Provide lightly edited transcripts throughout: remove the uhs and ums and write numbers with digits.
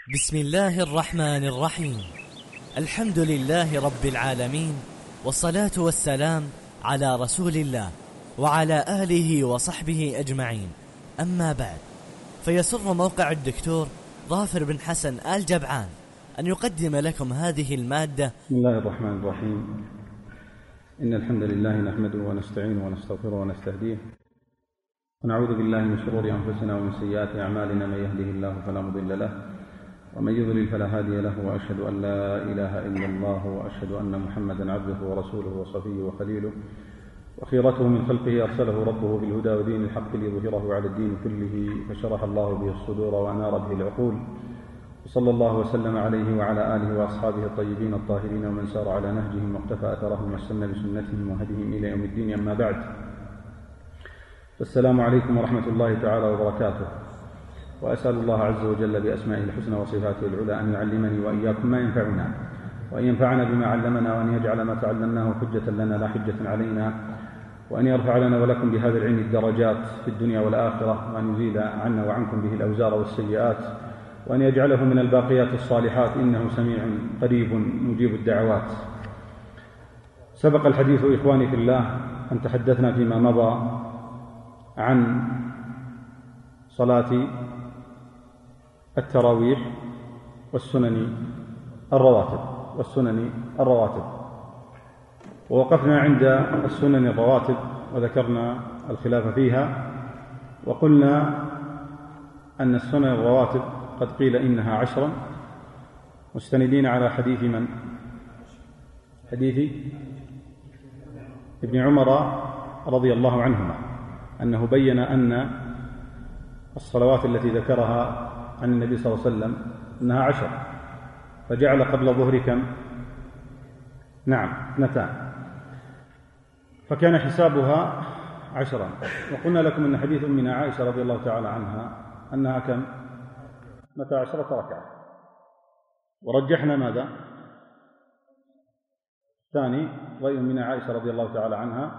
بسم الله الرحمن الرحيم. الحمد لله رب العالمين، والصلاة والسلام على رسول الله وعلى آله وصحبه أجمعين. أما بعد، فيسر موقع الدكتور ظافر بن حسن آل جبعان أن يقدم لكم هذه المادة. بسم الله الرحمن الرحيم. إن الحمد لله نحمده ونستعينه ونستغفره ونستهديه، ونعوذ بالله من شرور أنفسنا ومن سيئات أعمالنا. من يهده الله فلا مضل له، ومن يضلل فلا هادي له، وأشهد أن لا إله إلا الله، وأشهد أن محمدا عبده ورسوله وصفيه وخليله وخيرته من خلقه، أرسله ربه بالهدى ودين الحق ليظهره على الدين كله، فشرح الله به الصدور وأنار به العقول. وصلى الله وسلم عليه وعلى آله وأصحابه الطيبين الطاهرين، ومن سار على نهجهم واقتفى أثرهم واستنى بسنتهم وهديهم إلى يوم الدين. أما بعد، السلام عليكم ورحمة الله تعالى وبركاته. وأسأل الله عز وجل بأسمائه الحسنى وصفاته العلى أن يعلمني وإياكم ما ينفعنا، وأن ينفعنا بما علمنا، وأن يجعل ما تعلمناه حجة لنا لا حجة علينا، وأن يرفع لنا ولكم بهذا العلم الدرجات في الدنيا والآخرة، وأن يزيل عنا وعنكم به الأوزار والسيئات، وأن يجعله من الباقيات الصالحات، إنه سميع قريب مجيب الدعوات. سبق الحديث إخواني في الله أن تحدثنا فيما مضى عن صلاة التراويح والسنن الرواتب، ووقفنا عند السنن الرواتب وذكرنا الخلاف فيها، وقلنا أن السنن الرواتب قد قيل إنها 10، مستندين على حديث من؟ حديث ابن عمر رضي الله عنهما، أنه بين أن الصلوات التي ذكرها عن النبي صلى الله عليه وسلم أنها 10، فجعل قبل الظهر كم؟ نعم، 2، فكان حسابها 10. وقلنا لكم أن حديث أمنا عائشة رضي الله تعالى عنها أنها كم؟ 12 ركعة، ورجحنا ماذا؟ ثاني رأي أمنا عائشة رضي الله تعالى عنها،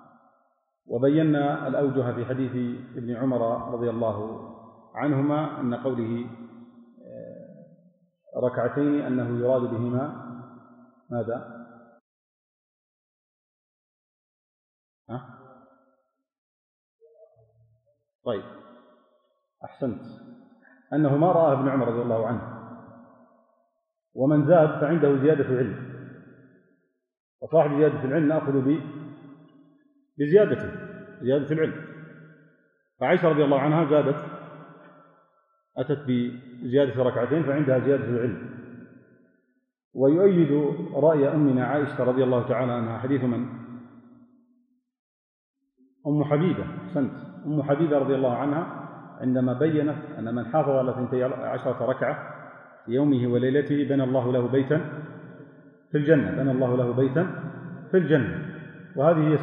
وبينا الأوجه في حديث ابن عمر رضي الله عنهما أن قوله ركعتين أنه يراد بهما ماذا؟ طيب، أحسنت، أنه ما رآه ابن عمر رضي الله عنه، ومن زاد فعنده زيادة علم، وصاحب زيادة العلم نأخذ بزيادة العلم. فعائشة رضي الله عنها أتت بزيادة ركعتين، فعندها زيادة العلم. ويؤيد رأي أمنا عائشة رضي الله تعالى عنها حديث من؟ أم حبيبة. أحسنت، أم حبيبة رضي الله عنها عندما بيّنت أن من حافظ على 12 ركعة في يومه وليلته بنى الله له بيتا في الجنة. وهذه هي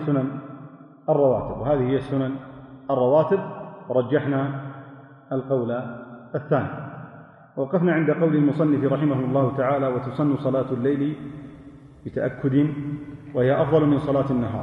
السنن الرواتب، ورجحنا القول الثاني. ووقفنا عند قول المصنف رحمه الله تعالى: وتسن صلاة الليل بتأكد، وهي أفضل من صلاة النهار.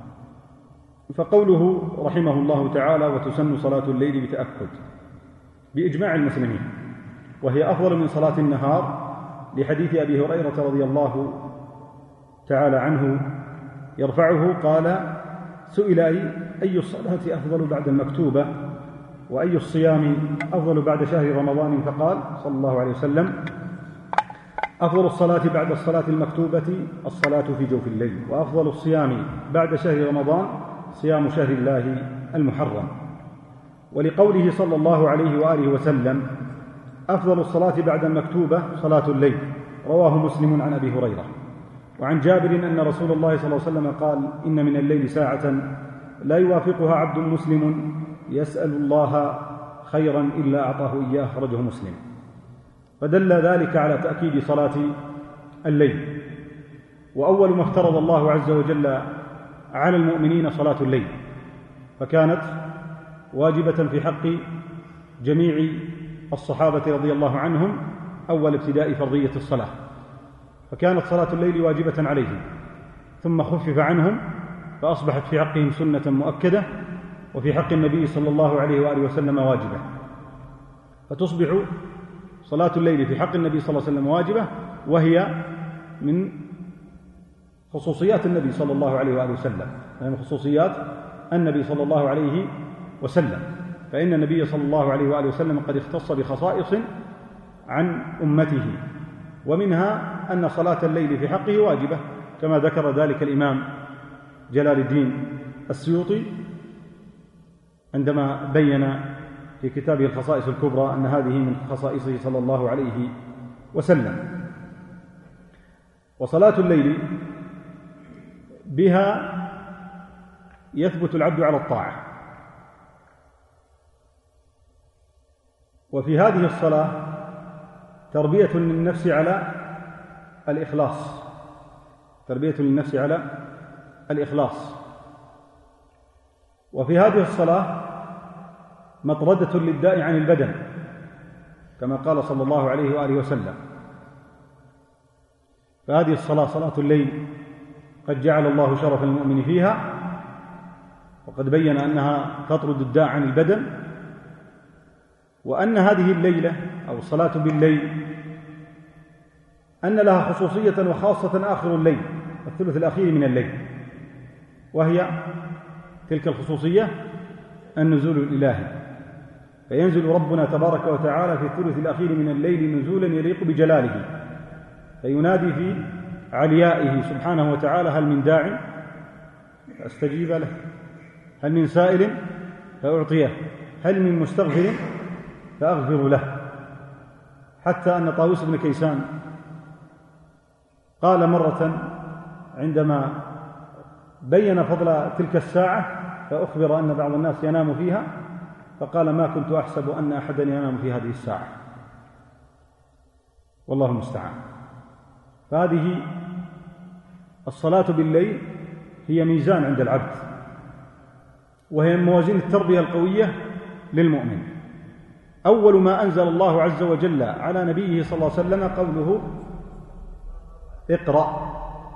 فقوله رحمه الله تعالى: وتسن صلاة الليل بتأكد، بإجماع المسلمين، وهي أفضل من صلاة النهار، لحديث أبي هريرة رضي الله تعالى عنه يرفعه قال: سئل أي الصلاة أفضل بعد المكتوبة، وأي الصيام أفضل بعد شهر رمضان؟ فقال صلى الله عليه وسلم: أفضل الصلاة بعد الصلاة المكتوبة الصلاة في جوف الليل، وأفضل الصيام بعد شهر رمضان صيام شهر الله المحرم. ولقوله صلى الله عليه وآله وسلم: أفضل الصلاة بعد المكتوبة صلاة الليل، رواه مسلم عن أبي هريرة. وعن جابر أن رسول الله صلى الله عليه وسلم قال: إن من الليل ساعة لا يوافقها عبد مسلم يسأل الله خيرا إلا أعطاه إياه، أخرجه مسلم. فدل ذلك على تأكيد صلاة الليل. وأول ما افترض الله عز وجل على المؤمنين صلاة الليل، فكانت واجبة في حق جميع الصحابة رضي الله عنهم أول ابتداء فرضية الصلاة، فكانت صلاة الليل واجبة عليهم، ثم خفف عنهم فأصبحت في حقهم سنة مؤكدة، وفي حق النبي صلى الله عليه وآله وسلم واجبة، فتصبح صلاة الليل في حق النبي صلى الله عليه وسلم واجبة، وهي من خصوصيات النبي صلى الله عليه وآله وسلم، من خصوصيات النبي صلى الله عليه وسلم، فإن النبي صلى الله عليه وآله وسلم قد اختص بخصائص عن أمته، ومنها أن صلاة الليل في حقه واجبة، كما ذكر ذلك الإمام جلال الدين السيوطي عندما بين في كتابه الخصائص الكبرى أن هذه من خصائصه صلى الله عليه وسلم. وصلاة الليل بها يثبت العبد على الطاعة، وفي هذه الصلاة تربية للنفس على الإخلاص، تربية للنفس على الإخلاص. وفي هذه الصلاة مطردة للداء عن البدن، كما قال صلى الله عليه وآله وسلم. فهذه الصلاة صلاة الليل قد جعل الله شرف المؤمن فيها، وقد بين أنها تطرد الداء عن البدن، وأن هذه الليلة أو الصلاة بالليل أن لها خصوصية وخاصة آخر الليل، الثلث الأخير من الليل، وهي تلك الخصوصية النزول الإلهي، فينزل ربنا تبارك وتعالى في الثلث الأخير من الليل نزولا يليق بجلاله، فينادي في عليائه سبحانه وتعالى: هل من داع فأستجيب له، هل من سائل فأعطيه، هل من مستغفر فأغفر له. حتى أن طاووس بن كيسان قال مرة عندما بين فضل تلك الساعة فأخبر أن بعض الناس ينام فيها، فقال: ما كنت أحسب أن أحدا ينام في هذه الساعة، والله المستعان. فهذه الصلاة بالليل هي ميزان عند العبد، وهي من موازين التربية القوية للمؤمن. أول ما أنزل الله عز وجل على نبيه صلى الله عليه وسلم قوله: اقرأ.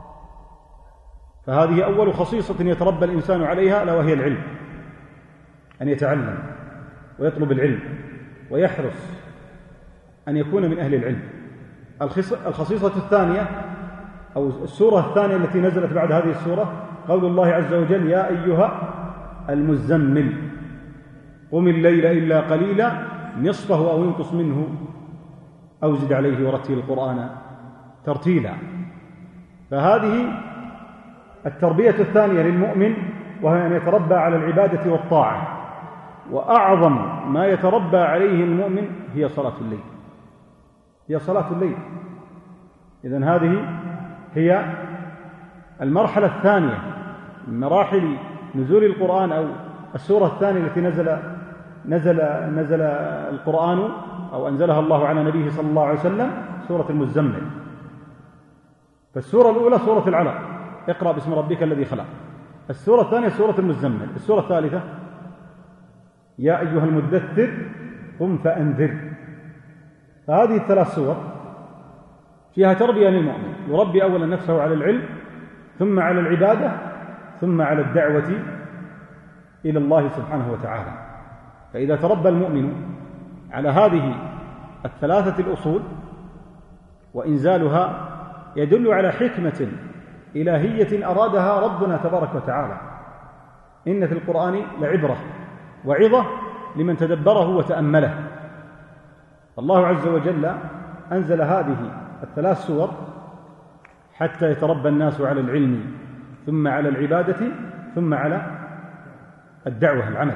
فهذه أول خصيصة يتربى الإنسان عليها، ألا وهي العلم، أن يتعلم ويطلب العلم ويحرص أن يكون من أهل العلم. الخصيصة الثانية أو السورة الثانية التي نزلت بعد هذه السورة قول الله عز وجل: يا أيها المزمل قم الليل إلا قليلا نصفه أو انقص منه أو زد عليه ورتل القرآن ترتيلا. فهذه التربية الثانية للمؤمن، وهي أن يتربى على العبادة والطاعة، وأعظم ما يتربى عليه المؤمن هي صلاة الليل، هي صلاة الليل. إذن هذه هي المرحلة الثانية من مراحل نزول القرآن، أو السورة الثانية التي نزل القرآن أو أنزلها الله على نبيه صلى الله عليه وسلم، سورة المزمل. فالسورة الأولى سورة العلق، اقرأ باسم ربك الذي خلق. السورة الثانية سورة المزمل. السورة الثالثة يا أيها المدثر قم فأنذر. فهذه الثلاث سور فيها تربية للمؤمن، يربي أولا نفسه على العلم، ثم على العبادة، ثم على الدعوة إلى الله سبحانه وتعالى. فإذا تربى المؤمن على هذه الثلاثة الأصول، وإنزالها يدل على حكمة إلهية أرادها ربنا تبارك وتعالى. إن في القرآن لعبرة وعظة لمن تدبره وتأمله. الله عز وجل أنزل هذه الثلاث سور حتى يتربى الناس على العلم، ثم على العبادة، ثم على الدعوة، العمل،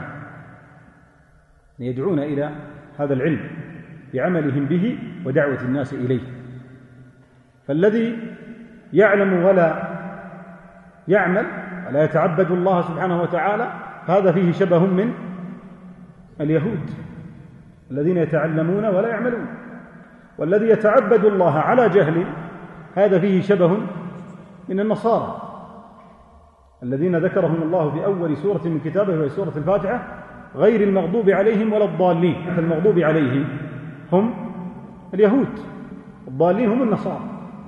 يدعون إلى هذا العلم بعملهم به ودعوة الناس إليه. فالذي يعلم ولا يعمل ولا يتعبد الله سبحانه وتعالى، هذا فيه شبه من اليهود الذين يتعلمون ولا يعملون. والذي يتعبد الله على جهل، هذا فيه شبه من النصارى الذين ذكرهم الله في أول سورة من كتابه وهي سورة الفاتحة: غير المغضوب عليهم ولا الضالين. فالمغضوب عليهم هم اليهود، الضالين هم النصارى.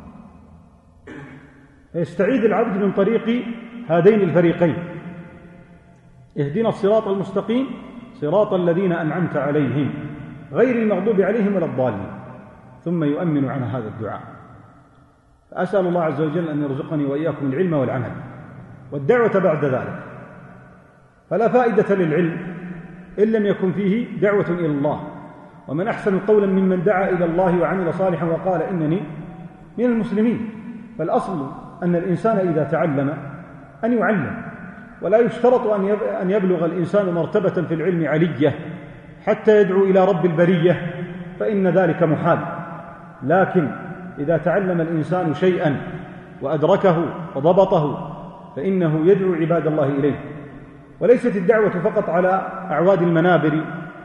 فيستعيذ العبد من طريق هذين الفريقين: اهدنا الصراط المستقيم صراط الذين أنعمت عليهم غير المغضوب عليهم ولا الضالين. ثم يؤمن عن هذا الدعاء. فأسأل الله عز وجل أن يرزقني وإياكم العلم والعمل والدعوة بعد ذلك. فلا فائدة للعلم إن لم يكن فيه دعوة إلى الله، ومن أحسن قولا ممن دعا إلى الله وعمل صالحا وقال إنني من المسلمين. فالأصل أن الإنسان إذا تعلم أن يعلم، ولا يشترط أن يبلغ الإنسان مرتبة في العلم علية حتى يدعو إلى رب البرية، فإن ذلك محال. لكن إذا تعلم الإنسان شيئا وأدركه وضبطه فإنه يدعو عباد الله إليه. وليست الدعوة فقط على أعواد المنابر،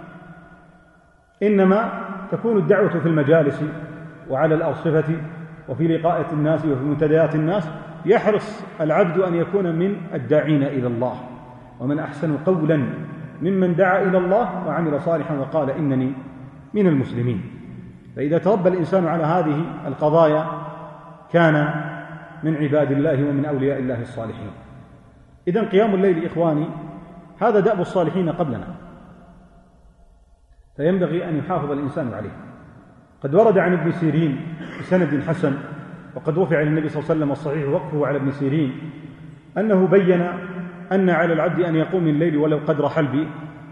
إنما تكون الدعوة في المجالس وعلى الأرصفة وفي لقاء الناس وفي منتديات الناس. يحرص العبد أن يكون من الداعين إلى الله، ومن أحسن قولا ممن دعا إلى الله وعمل صالحا وقال إنني من المسلمين. فإذا تربى الإنسان على هذه القضايا كان من عباد الله ومن أولياء الله الصالحين. إذن قيام الليل إخواني هذا دأب الصالحين قبلنا، فينبغي أن يحافظ الإنسان عليه. قد ورد عن ابن سيرين بسند حسن، وقد رفع إلى النبي صلى الله عليه وسلم الصحيح وقفه على ابن سيرين أنه بين أن على العبد أن يقوم الليل ولو قدر حلب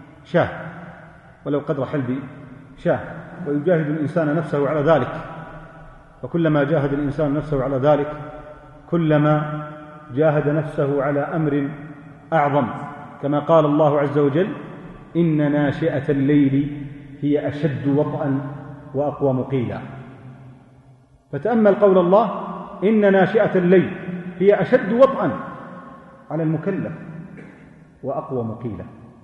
شاه، ويجاهد الإنسان نفسه على ذلك. فكلما جاهد الإنسان نفسه على ذلك كلما جاهد نفسه على أمر أعظم، كما قال الله عز وجل: إن ناشئة الليل هي أشد وطئا وأقوم قيلا. فتأمل قول الله: إن ناشئة الليل هي أشد وطئا على المكلف وأقوم قيلا.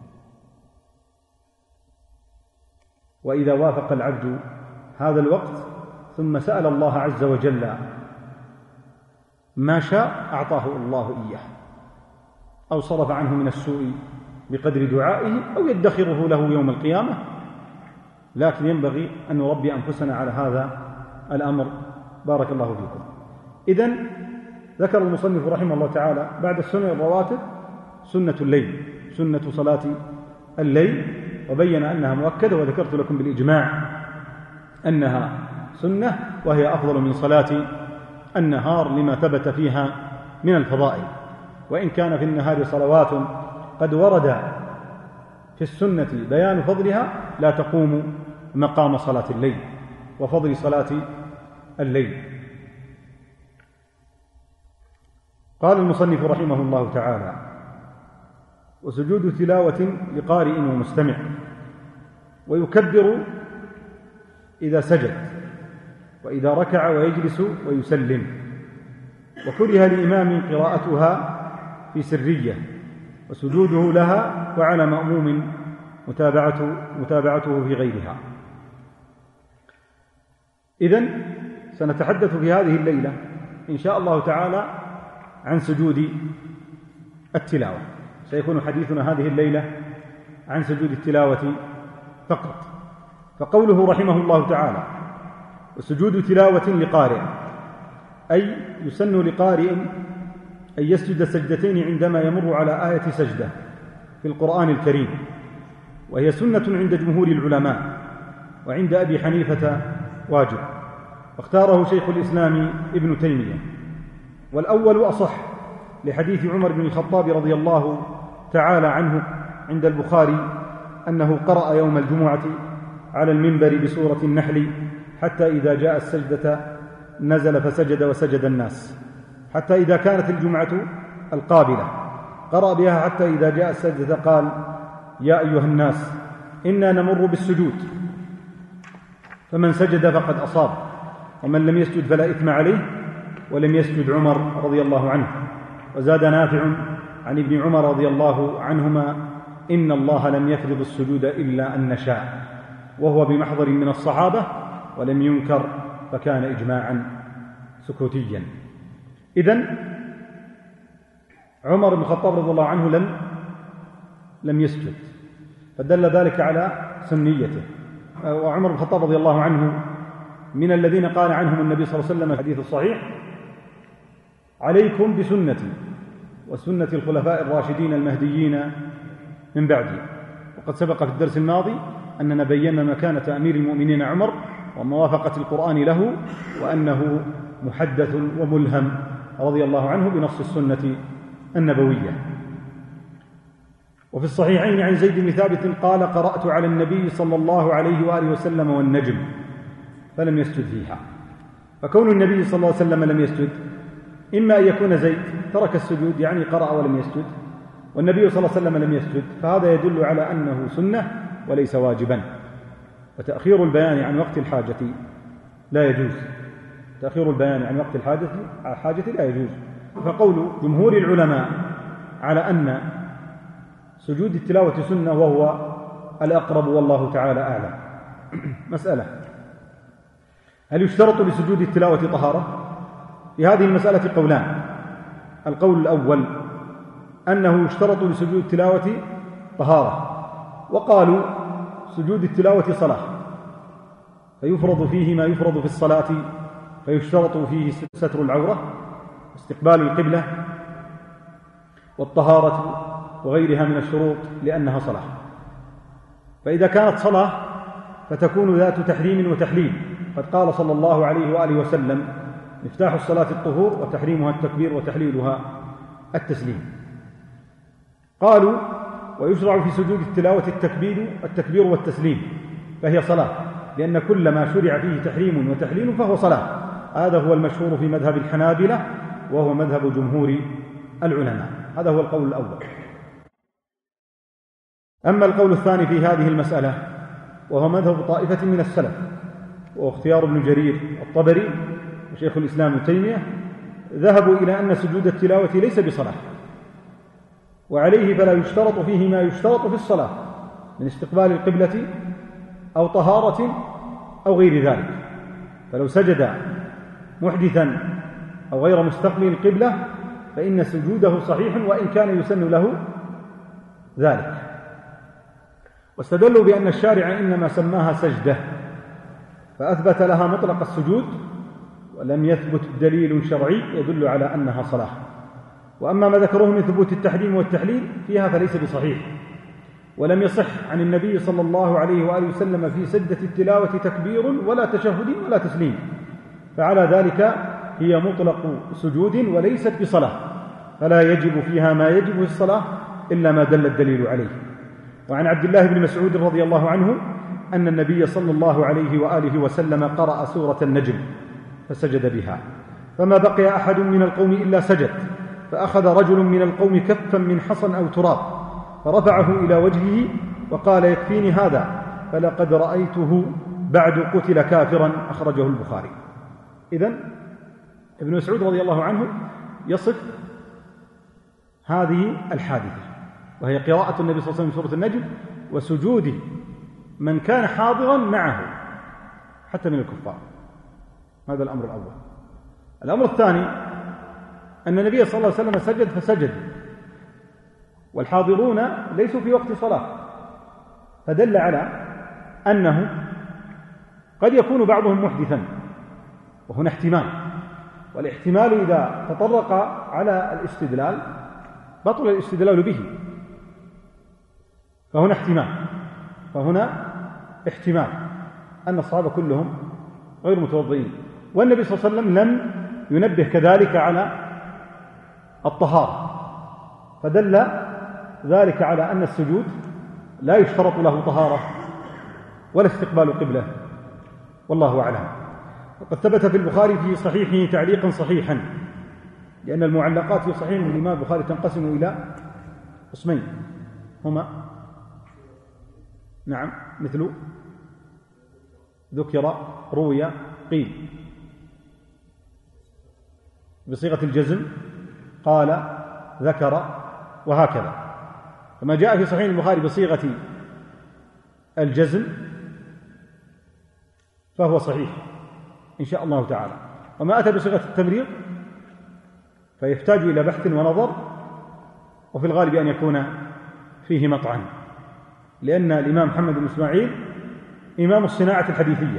وإذا وافق العبد هذا الوقت ثم سأل الله عز وجل ما شاء أعطاه الله إياه، أو صرف عنه من السوء بقدر دعائه، أو يدخره له يوم القيامة. لكن ينبغي أن نربي أنفسنا على هذا الأمر. بارك الله فيكم. إذن ذكر المصنف رحمه الله تعالى بعد السنن الرواتب سنة الليل، سنة صلاة الليل، وبين أنها مؤكدة، وذكرت لكم بالإجماع أنها سنة، وهي أفضل من صلاة النهار لما ثبت فيها من الفضائل. وإن كان في النهار صلوات قد ورد في السنة بيان فضلها، لا تقوم مقام صلاة الليل وفضل صلاة الليل. قال المصنف رحمه الله تعالى: وسجود تلاوة لقارئ ومستمع، ويكبر إذا سجد، وإذا ركع ويجلس ويسلم. وكره لإمام قراءتها في سرية، وسجوده لها، وعلى مأموم متابعته في غيرها. إذن سنتحدث في هذه الليلة إن شاء الله تعالى عن سجود التلاوة. سيكون حديثنا هذه الليلة عن سجود التلاوة فقط. فقوله رحمه الله تعالى: وسجود تلاوة لقارئ، أي يسن لقارئ أن يسجد سجدتين عندما يمر على آية سجدة في القرآن الكريم، وهي سنة عند جمهور العلماء، وعند أبي حنيفة واجب، واختاره شيخ الإسلام ابن تيمية. والأول أصح لحديث عمر بن الخطاب رضي الله تعالى عنه عند البخاري أنه قرأ يوم الجمعة على المنبر بسورة النحل حتى إذا جاء السجدة نزل فسجد وسجد الناس، حتى إذا كانت الجمعة القابلة قرأ بها حتى إذا جاء السجدة قال: يا أيها الناس إنا نمر بالسجود، فمن سجد فقد أصاب، ومن لم يسجد فلا إثم عليه، ولم يسجد عمر رضي الله عنه. وزاد نافع عن ابن عمر رضي الله عنهما: إن الله لم يفرض السجود إلا أن نشاء، وهو بمحضر من الصحابة ولم ينكر، فكان إجماعا سكوتيا. إذن عمر بن الخطاب رضي الله عنه لم يسجد، فدل ذلك على سنيته. وعمر بن الخطاب رضي الله عنه من الذين قال عنهم النبي صلى الله عليه وسلم الحديث الصحيح: عليكم بسنتي وسنة الخلفاء الراشدين المهديين من بعدي. وقد سبق في الدرس الماضي أننا بينا مكانة أمير المؤمنين عمر وموافقة القرآن له، وأنه محدث وملهم رضي الله عنه بنص السنة النبوية. وفي الصحيحين عن زيد بن ثابت قال: قرأت على النبي صلى الله عليه وآله وسلم والنجم فلم يسجد فيها. فكون النبي صلى الله عليه وسلم لم يسجد إما أن يكون زيد ترك السجود يعني قرأ ولم يسجد، والنبي صلى الله عليه وسلم لم يسجد، فهذا يدل على أنه سنة وليس واجبا. وتأخير البيان عن وقت الحاجة لا يجوز، تأخير البيان عن وقت الحاجة لا يجوز. فقول جمهور العلماء على أن سجود التلاوة سنة وهو الأقرب والله تعالى أعلم. مسألة: هل يشترط لسجود التلاوة طهارة؟ في هذه المسألة قولان. القول الأول أنه يشترط لسجود التلاوة طهارة، وقالوا سجود التلاوة صلاة، فيفرض فيه ما يفرض في الصلاة، فيشترط فيه ستر العورة واستقبال القبلة والطهارة وغيرها من الشروط لأنها صلاة. فإذا كانت صلاة فتكون ذات تحريم وتحليل، قد قال صلى الله عليه وآله وسلم: مفتاح الصلاة الطهور وتحريمها التكبير وتحليلها التسليم. قالوا: ويشرع في سجود التلاوة التكبير والتسليم، فهي صلاة، لأن كل ما شرع فيه تحريم وتحليل فهو صلاة. هذا هو المشهور في مذهب الحنابلة، وهو مذهب جمهور العلماء. هذا هو القول الأول. أما القول الثاني في هذه المسألة وهو مذهب طائفة من السلف، واختيار ابن جرير الطبري وشيخ الإسلام ابن تيمية، ذهبوا إلى أن سجود التلاوة ليس بصلاة، وعليه فلا يشترط فيه ما يشترط في الصلاة من استقبال القبلة أو طهارة أو غير ذلك. فلو سجد محدثا أو غير مستقبل القبلة فإن سجوده صحيح وإن كان يسن له ذلك. واستدلوا بأن الشارع إنما سماها سجدة فأثبت لها مطلق السجود، ولم يثبت دليل شرعي يدل على أنها صلاة. وأما ما ذكروه من ثبوت التحريم والتحليل فيها فليس بصحيح، ولم يصح عن النبي صلى الله عليه وآله وسلم في سجدة التلاوة تكبير ولا تشهد ولا تسليم، فعلى ذلك هي مطلق سجود وليست بصلاة، فلا يجب فيها ما يجب في الصلاة إلا ما دل الدليل عليه. وعن عبد الله بن مسعود رضي الله عنه أن النبي صلى الله عليه وآله وسلم قرأ سورة النجم فسجد بها، فما بقي أحد من القوم إلا سجد، فأخذ رجل من القوم كفا من حصى أو تراب فرفعه إلى وجهه وقال: يكفيني هذا، فلقد رأيته بعد قتل كافرا. أخرجه البخاري. إذن ابن مسعود رضي الله عنه يصف هذه الحادثة، وهي قراءة النبي صلى الله عليه وسلم سورة النجم وسجود من كان حاضرا معه حتى من الكفار. هذا الأمر الأول. الأمر الثاني أن النبي صلى الله عليه وسلم سجد فسجد، والحاضرون ليسوا في وقت صلاة، فدل على أنه قد يكون بعضهم محدثا، وهنا احتمال، والاحتمال إذا تطرق على الاستدلال بطل الاستدلال به، فهنا احتمال أن الصحابة كلهم غير متوضئين، والنبي صلى الله عليه وسلم لم ينبه كذلك على الطهارة، فدل ذلك على أن السجود لا يشترط له طهارة ولا استقبال قبلة، والله أعلم. وقد ثبت في البخاري في صحيحه تعليقا صحيحا، لأن المعلقات في صحيح الإمام البخاري تنقسم إلى قسمين، هما مثل ذكر، روي، قيل، بصيغة الجزم، قال، ذكر، وهكذا. فما جاء في صحيح البخاري بصيغة الجزم فهو صحيح إن شاء الله تعالى، وما أتى بصيغة التمريض فيحتاج إلى بحث ونظر، وفي الغالب أن يكون فيه مطعن، لأن الإمام محمد بن إسماعيل إمام الصناعة الحديثية،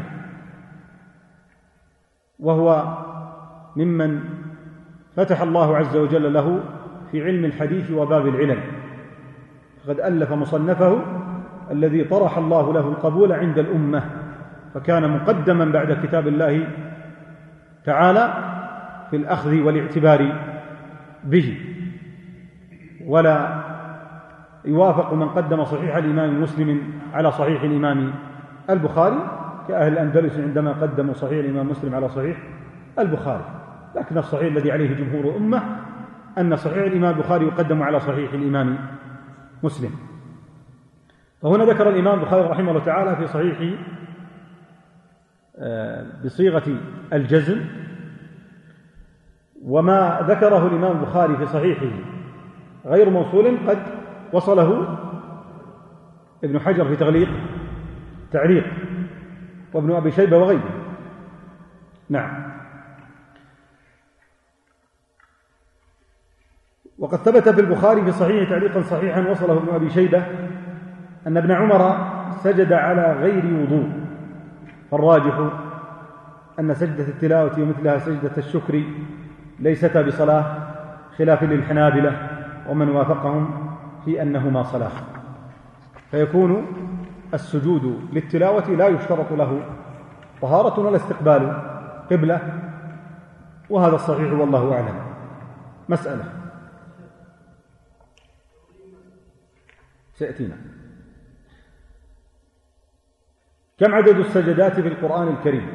وهو ممن فتح الله عز وجل له في علم الحديث وباب العلل، فقد ألف مصنفه الذي طرح الله له القبول عند الأمة، فكان مقدما بعد كتاب الله تعالى في الأخذ والاعتبار به، ولا يوافق من قدم صحيح الإمام مسلم على صحيح الإمام البخاري كأهل الأندلس عندما قدموا صحيح الإمام مسلم على صحيح البخاري. لكن الصحيح الذي عليه جمهور الأمة أن صحيح الإمام البخاري يقدم على صحيح الإمام مسلم. فهنا ذكر الإمام البخاري رحمه الله تعالى في صحيحه بصيغة الجزم، وما ذكره الإمام البخاري في صحيحه غير موصول قد وصله ابن حجر في تعليق وابن أبي شيبة وغيره. نعم. وقد ثبت في البخاري في صحيح تعليقا صحيحا وصله ابن أبي شيبة أن ابن عمر سجد على غير وضوء، فالراجح أن سجدة التلاوة ومثلها سجدة الشكر ليستا بصلاة، خلاف للحنابلة ومن وافقهم في أنهما صلاة، فيكون السجود للتلاوة لا يشترط له طهارة ولا استقبال قبلة، وهذا الصحيح والله أعلم. مسألة سيأتينا. كم عدد السجدات في القرآن الكريم؟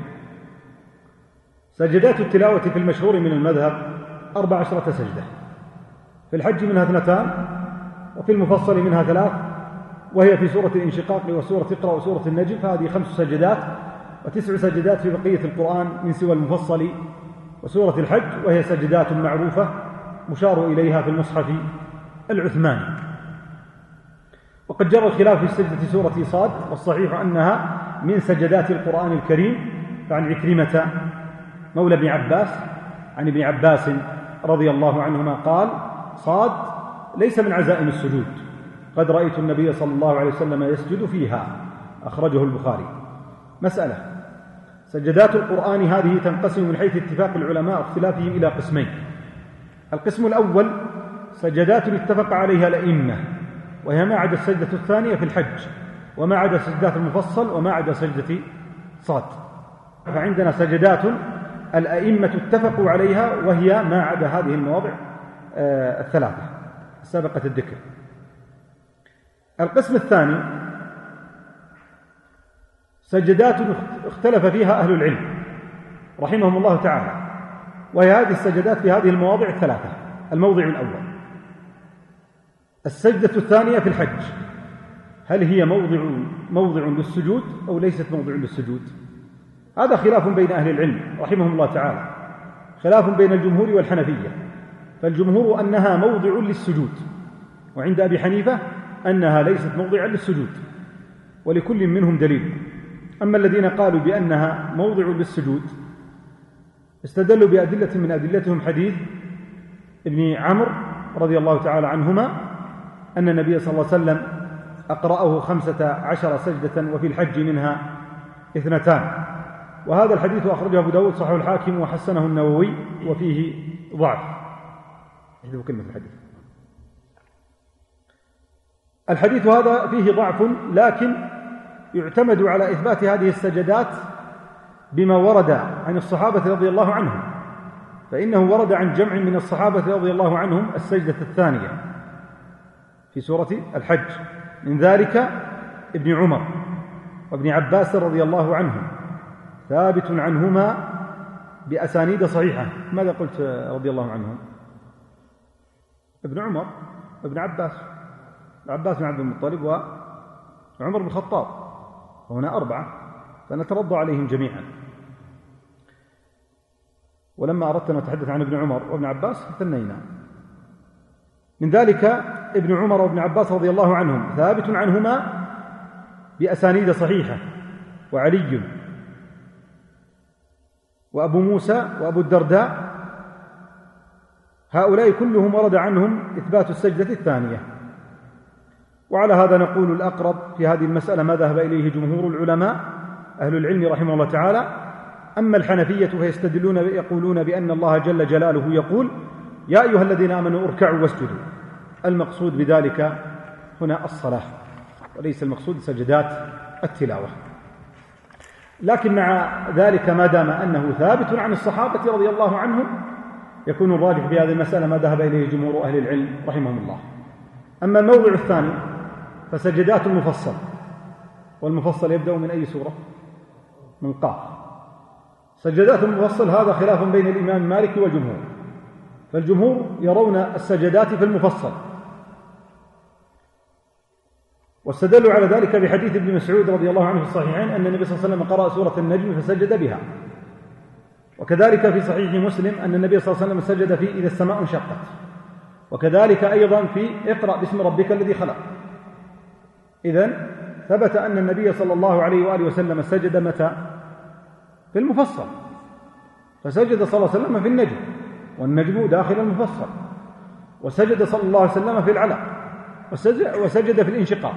سجدات التلاوة في المشهور من المذهب 14 سجدة، في الحج منها 2، وفي المفصل منها 3، وهي في سورة الانشقاق وسورة اقرأ وسورة النجم، فهذه 5 سجدات، و9 سجدات في بقية القرآن من سوى المفصل وسورة الحج، وهي سجدات معروفة مشار إليها في المصحف العثماني. وقد جرى الخلاف في سجدة سورة صاد، والصحيح أنها من سجدات القرآن الكريم، فعن عكرمة مولى ابن عباس عن ابن عباس رضي الله عنهما قال: صاد ليس من عزائم السجود، قد رأيت النبي صلى الله عليه وسلم يسجد فيها، أخرجه البخاري. مسألة: سجدات القرآن هذه تنقسم من حيث اتفاق العلماء واختلافهم إلى قسمين. القسم الأول سجدات اتفق عليها الأئمة، وهي ما عدا السجدة الثانية في الحج، وما عدا سجدات المفصل، وما عدا سجدة صاد. فعندنا سجدات الأئمة اتفقوا عليها، وهي ما عدا هذه المواضع الثلاثة سابقة الذكر. القسم الثاني سجدات اختلف فيها أهل العلم رحمهم الله تعالى، وهي هذه السجدات في هذه المواضع الثلاثة. الموضع الأول السجدة الثانية في الحج، هل هي موضع للسجود أو ليست موضع للسجود؟ هذا خلاف بين أهل العلم رحمهم الله تعالى، خلاف بين الجمهور والحنفية. فالجمهور أنها موضع للسجود، وعند أبي حنيفة أنها ليست موضعا للسجود، ولكل منهم دليل. أما الذين قالوا بأنها موضع للسجود استدلوا بأدلة من أدلتهم حديث ابن عمرو رضي الله تعالى عنهما أن النبي صلى الله عليه وسلم أقرأه 15 سجدة وفي الحج منها 2. وهذا الحديث أخرجه أبو داود صححه الحاكم وحسنه النووي، وفيه ضعف. احذفوا كلمة الحديث هذا فيه ضعف، لكن يعتمد على إثبات هذه السجدات بما ورد عن الصحابة رضي الله عنهم، فإنه ورد عن جمع من الصحابة رضي الله عنهم السجدة الثانية في سورة الحج، من ذلك ابن عمر وابن عباس رضي الله عنهم، ثابت عنهما بأسانيد صحيحة. ماذا قلت رضي الله عنهم؟ ابن عمر وابن عباس، عباس بن عبد المطلب وعمر بن الخطاب، وهنا 4، فنترضى عليهم جميعا. ولما أردت أن أتحدث عن ابن عمر وابن عباس ثنينا. من ذلك ابن عمر وابن عباس رضي الله عنهم ثابت عنهما بأسانيد صحيحة، وعلي وأبو موسى وأبو الدرداء، هؤلاء كلهم ورد عنهم إثبات السجدة الثانية. وعلى هذا نقول الأقرب في هذه المسألة ما ذهب إليه جمهور العلماء أهل العلم رحمه الله تعالى. أما الحنفية فيستدلون يقولون بأن الله جل جلاله يقول: يا أيها الذين آمنوا اركعوا واسجدوا. المقصود بذلك هنا الصلاة، وليس المقصود سجدات التلاوة. لكن مع ذلك ما دام أنه ثابت عن الصحابة رضي الله عنهم يكون الراجح في هذه المسألة ما ذهب إليه جمهور أهل العلم رحمهم الله. أما الموضع الثاني فسجدات المفصل، والمفصل يبدأ من أي سورة؟ من قاف. سجدات المفصل هذا خلاف بين الإمام مالك والجمهور، فالجمهور يرون السجدات في المفصل، واستدلوا على ذلك بحديث ابن مسعود رضي الله عنه في الصحيحين أن النبي صلى الله عليه وسلم قرأ سورة النجم فسجد بها، وكذلك في صحيح مسلم أن النبي صلى الله عليه وسلم سجد في إذا السماء انشقت، وكذلك أيضا في اقرأ باسم ربك الذي خلق. إذن ثبت أن النبي صلى الله عليه وآله وسلم سجد متى؟ في المفصل، فسجد صلى الله عليه وسلم في النجم، والنجم داخل المفصل، وسجد صلى الله عليه وسلم في العلق، وسجد في الانشقاق،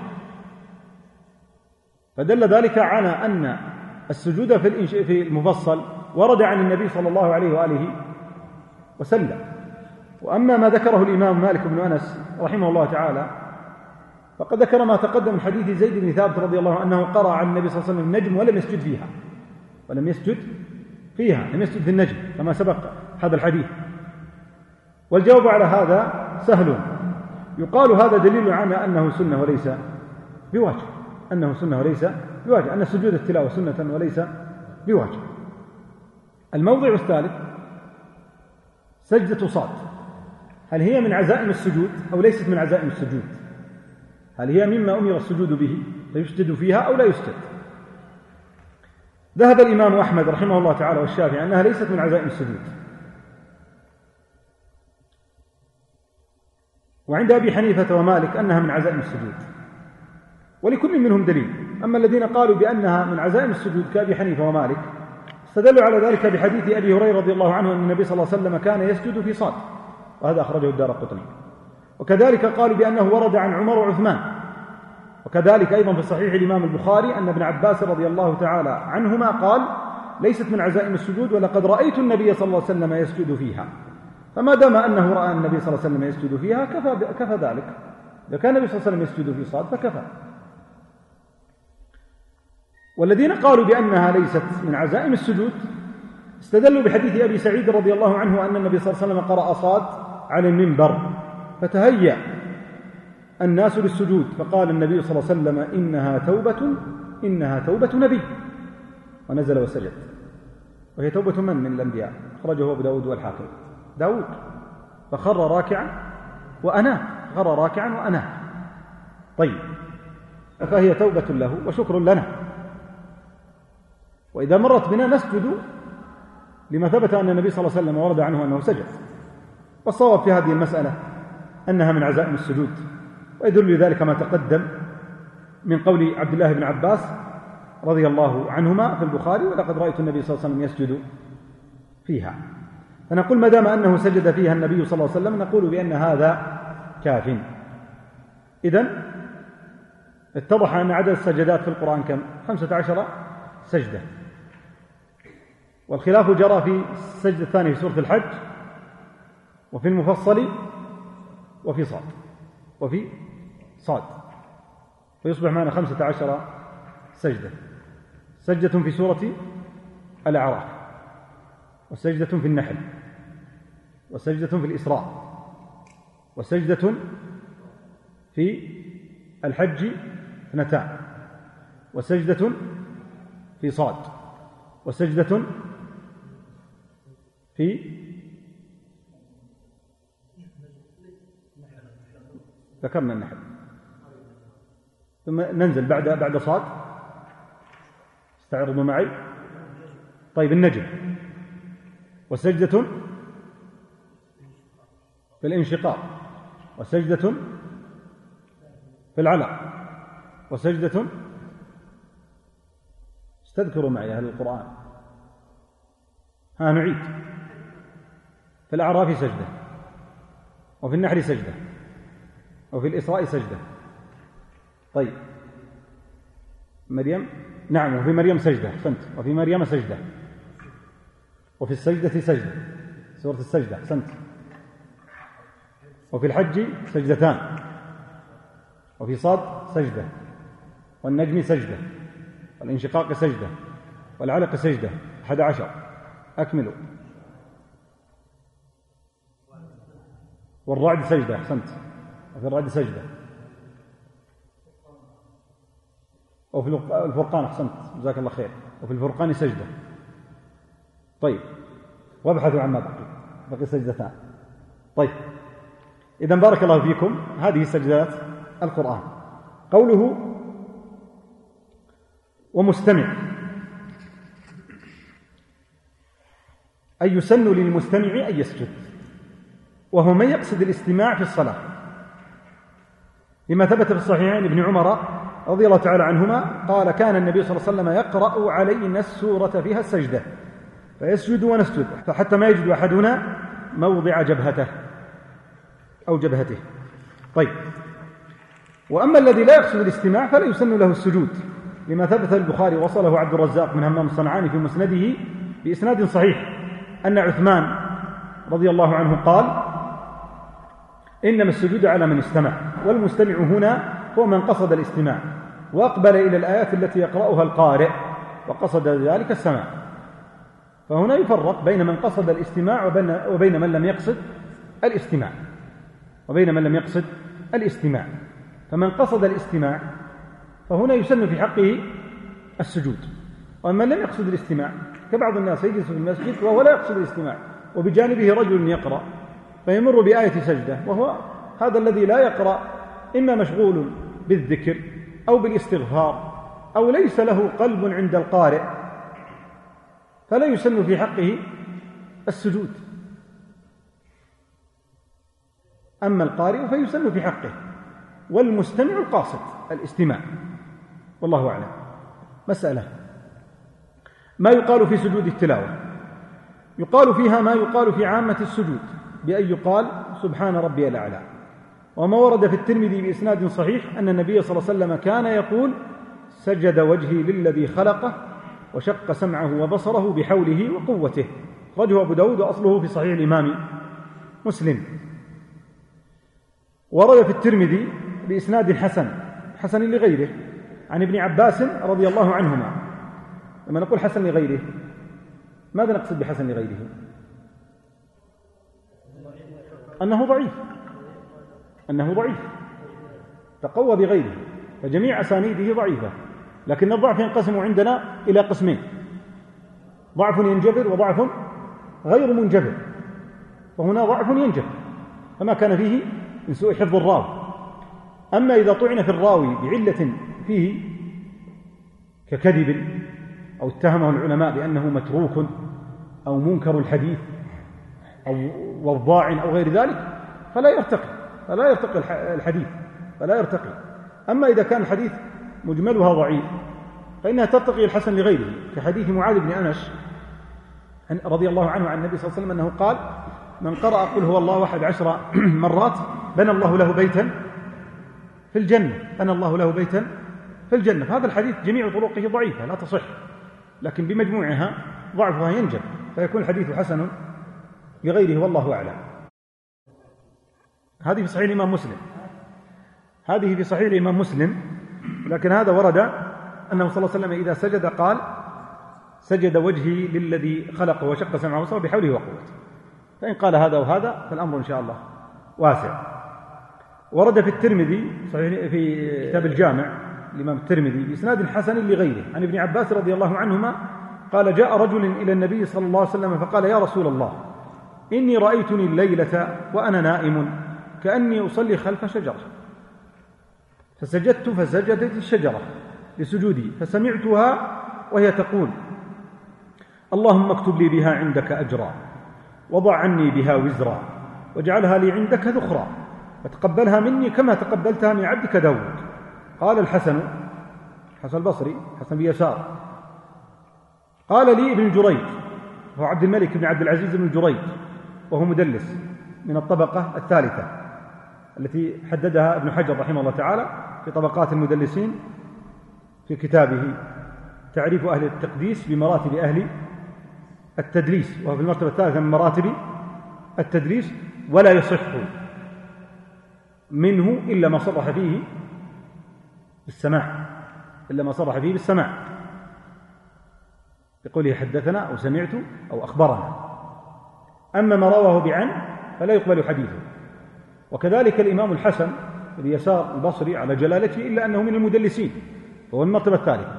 فدل ذلك على أن السجود في المفصل ورد عن النبي صلى الله عليه وآله وسلم. وأما ما ذكره الإمام مالك بن أنس رحمه الله تعالى فقد ذكر ما تقدم من حديث زيد بن ثابت رضي الله عنه أنه قرأ عن النبي صلى الله عليه وسلم النجم ولم يسجد فيها، لم يسجد في النجم كما سبق هذا الحديث. والجواب على هذا سهل، يقال هذا دليل على أنه سنة وليس بواجب، أن سجود التلاوة سنة وليس بواجب. الموضع الثالث سجدة صاد، هل هي من عزائم السجود أو ليست من عزائم السجود؟ هل هي مما أمر السجود به فيسجد فيها أو لا يسجد؟ ذهب الإمام أحمد رحمه الله تعالى والشافعي أنها ليست من عزائم السجود، وعند أبي حنيفة ومالك أنها من عزائم السجود، ولكل منهم دليل. أما الذين قالوا بأنها من عزائم السجود كأبي حنيفة ومالك استدلوا على ذلك بحديث أبي هريرة رضي الله عنه أن النبي صلى الله عليه وسلم كان يسجد في صاد، وهذا أخرجه الدارقطني. وكذلك قالوا بأنه ورد عن عمر وعثمان، وكذلك أيضا في صحيح الإمام البخاري أن ابن عباس رضي الله تعالى عنهما قال ليست من عزائم السجود ولقد رأيت النبي صلى الله عليه وسلم يسجد فيها. فما دام أنه رأى النبي صلى الله عليه وسلم يسجد فيها كفى ذلك، إذا كان النبي صلى الله عليه وسلم يسجد في صاد فكفى. والذين قالوا بأنها ليست من عزائم السجود استدلوا بحديث أبي سعيد رضي الله عنه أن النبي صلى الله عليه وسلم قرأ صاد على المنبر فتهيأ الناس للسجود، فقال النبي صلى الله عليه وسلم إنها توبة نبي، ونزل وسجد. وهي توبة من الأنبياء؟ أخرجه أبو داود والحاكم. داود فخر راكعا وأناه. طيب، فهي توبة له وشكر لنا، وإذا مرت بنا نسجد لما ثبت أن النبي صلى الله عليه وسلم ورد عنه أنه سجد. والصواب في هذه المسألة أنها من عزائم السجود، ويدل ذلك ما تقدم من قول عبد الله بن عباس رضي الله عنهما في البخاري ولقد رأيت النبي صلى الله عليه وسلم يسجد فيها. فنقول ما دام أنه سجد فيها النبي صلى الله عليه وسلم نقول بأن هذا كاف. إذن اتضح أن عدد السجدات في القرآن كم؟ 15 سجدة. والخلاف جرى في السجدة الثانية في سورة الحج، وفي المفصل، وفي صاد، فيصبح معنا 15 سجدة. سجدة في سورة الأعراف، وسجدة في النحل، وسجدة في الإسراء، وسجدة في الحج 2، وسجدة في صاد، وسجدة في ذكرنا النحل، ثم ننزل بعد صاد. استعرضوا معي. طيب، النجم، وسجدة في الانشقاق، وسجدة في العلق، وسجدة استذكروا معي أهل القرآن. نعيد. في الأعراف سجدة، وفي النحل سجدة، وفي الإسراء سجدة. طيب، مريم، نعم، وفي مريم سجدة، أحسنت، وفي مريم سجدة، وفي السجدة سجدة، سورة السجدة، أحسنت، وفي الحج سجدتان، وفي صاد سجدة، والنجم سجدة، والانشقاق سجدة، والعلق سجدة 11. أكملوا. والرعد سجدة. أحسنت. وفي الرعد سجدة. وفي الفرقان. أحسنت جزاك الله خير. وفي الفرقان سجدة. طيب وابحثوا عما بقي سجدتان. طيب إذن بارك الله فيكم، هذه سجدات القرآن. قوله ومستمع، أي يسن للمستمع أن يسجد، وهو من يقصد الاستماع في الصلاة، لما ثبت في الصحيحين ابن عمر رضي الله تعالى عنهما قال كان النبي صلى الله عليه وسلم يقرأ علينا السورة فيها السجدة فيسجد ونسجد فحتى ما يجد أحدنا موضع جبهته أو جبهته. طيب، وأما الذي لا يقصد الاستماع فلا يسن له السجود، لما ثبت البخاري وصله عبد الرزاق من همام الصنعاني في مسنده بإسناد صحيح أن عثمان رضي الله عنه قال إنما السجود على من استمع، والمستمع هنا هو من قصد الاستماع وأقبل إلى الآيات التي يقرأها القارئ وقصد ذلك السماع. فهنا يفرق بين من قصد الاستماع وبين من لم يقصد الاستماع. فمن قصد الاستماع فهنا يسن في حقه السجود، ومن لم يقصد الاستماع كبعض الناس يجلس في المسجد وهو لا يقصد الاستماع وبجانبه رجل يقرأ فيمر بآية سجدة، وهو هذا الذي لا يقرأ إما مشغول بالذكر أو بالاستغفار أو ليس له قلب عند القارئ، فلا يسن في حقه السجود. أما القارئ فيسن في حقه، والمستمع القاصد الاستماع، والله أعلم. مسألة ما يقال في سجود التلاوة، يقال فيها ما يقال في عامة السجود بأن يقال سبحان ربي الأعلى، وما ورد في الترمذي بإسناد صحيح أن النبي صلى الله عليه وسلم كان يقول سجد وجهي للذي خلقه وشق سمعه وبصره بحوله وقوته، أخرجه أبو داود وأصله في صحيح الإمام مسلم. ورد في الترمذي بإسناد حسن لغيره عن ابن عباس رضي الله عنهما. لما نقول حسن لغيره ماذا نقصد بحسن لغيره؟ أنه ضعيف تقوى بغيره، فجميع أسانيده ضعيفة، لكن الضعف ينقسم عندنا إلى قسمين: ضعف ينجبر وضعف غير منجبر. وهنا ضعف ينجبر فما كان فيه من سوء حفظ الراوي. أما إذا طعن في الراوي بعلة فيه ككذب أو اتهمه العلماء بأنه متروك أو منكر الحديث أو وضاع أو غير ذلك فلا يرتقي الحديث. أما إذا كان الحديث مجملها ضعيف فإنها ترتقي الحسن لغيره، كحديث معاذ بن أنس رضي الله عنه عن النبي صلى الله عليه وسلم أنه قال من قرأ قل هو الله أحد 10 مرات بنى الله له بيتا في الجنة. فهذا الحديث جميع طرقه ضعيفة لا تصح، لكن بمجموعها ضعفها ينجب فيكون الحديث حسن لغيره، والله أعلم. هذه في صحيح الإمام مسلم، لكن هذا ورد أنه صلى الله عليه وسلم إذا سجد قال سجد وجهي للذي خلقه وشق سمعه وبصره بحوله وقوته. فإن قال هذا وهذا فالأمر إن شاء الله واسع. ورد في الترمذي صحيح في كتاب الجامع الإمام الترمذي بإسناد حسن لغيره عن ابن عباس رضي الله عنهما قال جاء رجل إلى النبي صلى الله عليه وسلم فقال يا رسول الله إني رأيتني الليلة وأنا نائم كأني أصلي خلف شجرة فسجدت فسجدت الشجرة لسجودي فسمعتها وهي تقول اللهم اكتب لي بها عندك أجرا وضع عني بها وزرا واجعلها لي عندك ذخرا وتقبلها مني كما تقبلتها من عبدك داود. قال الحسن البصري حسن بيسار قال لي ابن جريج هو عبد الملك بن عبد العزيز بن جريج وهو مدلس من الطبقة الثالثة التي حددها ابن حجر رحمه الله تعالى في طبقات المدلسين في كتابه تعريف أهل التقديس بمراتب أهل التدليس، وهو في المرتبة الثالثة من مراتب التدليس، ولا يصح منه إلا ما صرح فيه بالسماع بقوله حدثنا أو سمعت أو أخبرنا. أما ما رواه بعن فلا يقبل حديثه. وكذلك الإمام الحسن بن يسار البصري على جلالته إلا أنه من المدلسين، فهو المرتبة الثالثة.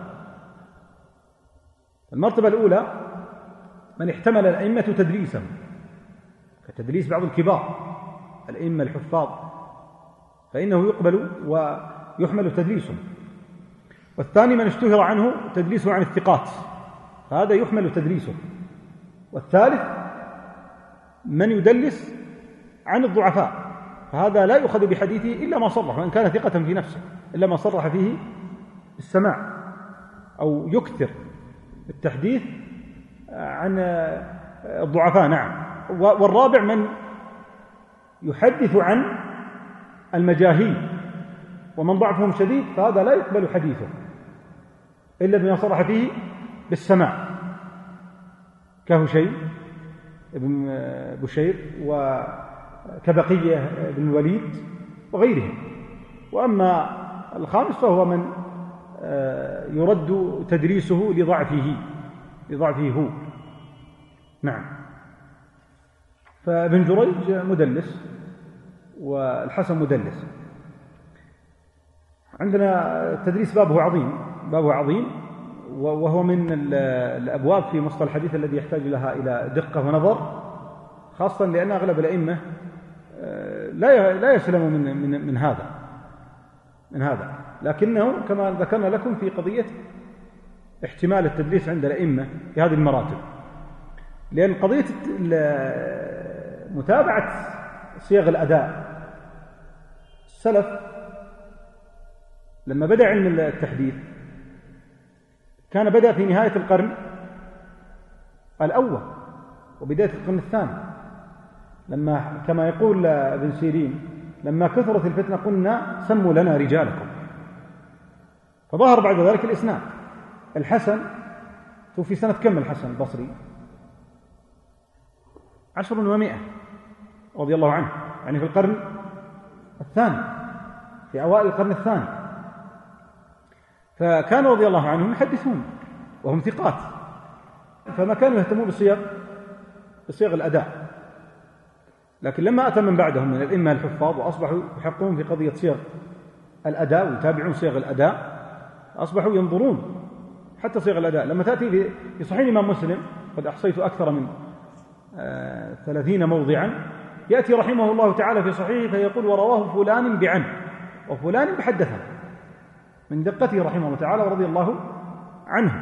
المرتبة الأولى من احتمل الأئمة تدليسه كتدليس بعض الكبار الأئمة الحفاظ، فإنه يقبل ويحمل تدليسه. والثاني من اشتهر عنه تدليسه عن الثقات، فهذا يحمل تدليسه. والثالث من يدلس عن الضعفاء، فهذا لا يؤخذ بحديثه إلا ما صرح، وإن كان ثقة في نفسه، إلا ما صرح فيه السماع أو يكثر التحديث عن الضعفاء. نعم. والرابع من يحدث عن المجاهيل ومن ضعفهم شديد، فهذا لا يقبل حديثه إلا بما صرح فيه بالسماع، كهشيم بن بشير وكبقية بن الوليد وغيرهم. وأما الخامس فهو من يرد تدريسه لضعفه هو. نعم. فابن جريج مدلس والحسن مدلس. عندنا التدريس بابه عظيم، وهو من الأبواب في مصطلح الحديث الذي يحتاج لها إلى دقة ونظر، خاصة لأن أغلب الأئمة لا يسلم من هذا، لكنه كما ذكرنا لكم في قضية احتمال التدليس عند الأئمة في هذه المراتب، لأن قضية متابعة صيغ الأداء السلف لما بدأ علم التحديث كان بدأ في نهاية القرن الأول وبداية القرن الثاني، لما كما يقول ابن سيرين لما كثرت الفتنة قلنا سموا لنا رجالكم، فظهر بعد ذلك الإسناد. الحسن توفي سنة كم الحسن البصري؟ 10 و100 رضي الله عنه، يعني في القرن الثاني، في أوائل القرن الثاني. فكانوا رضي الله عنهم يحدثون وهم ثقات، فما كانوا يهتمون بصيغ الأداء. لكن لما أتى من بعدهم من الأئمة الحفاظ وأصبحوا يحققون في قضية صيغ الأداء ويتابعون صيغ الأداء، أصبحوا ينظرون حتى صيغ الأداء. لما تأتي في صحيح الإمام مسلم، قد أحصيت أكثر من 30 موضعا، يأتي رحمه الله تعالى في صحيحه فيقول ورواه فلان بعن وفلان بحدثه، من دقته رحمه الله تعالى ورضي الله عنه.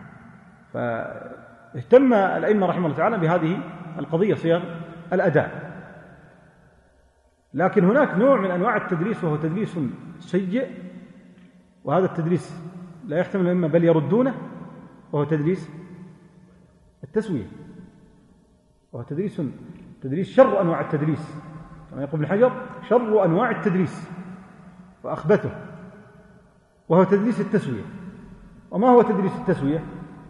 فاهتم الأئمة رحمه الله تعالى بهذه القضية صيغ الأداء. لكن هناك نوع من أنواع التدريس وهو تدريس سيء، وهذا التدريس لا يحتمل الأئمة بل يردونه، وهو تدريس التسوية، وهو تدريس شر أنواع التدريس، كما يقول ابن حجر شر أنواع التدريس وأخبثه، وهو تدريس التسوية. وما هو تدريس التسوية؟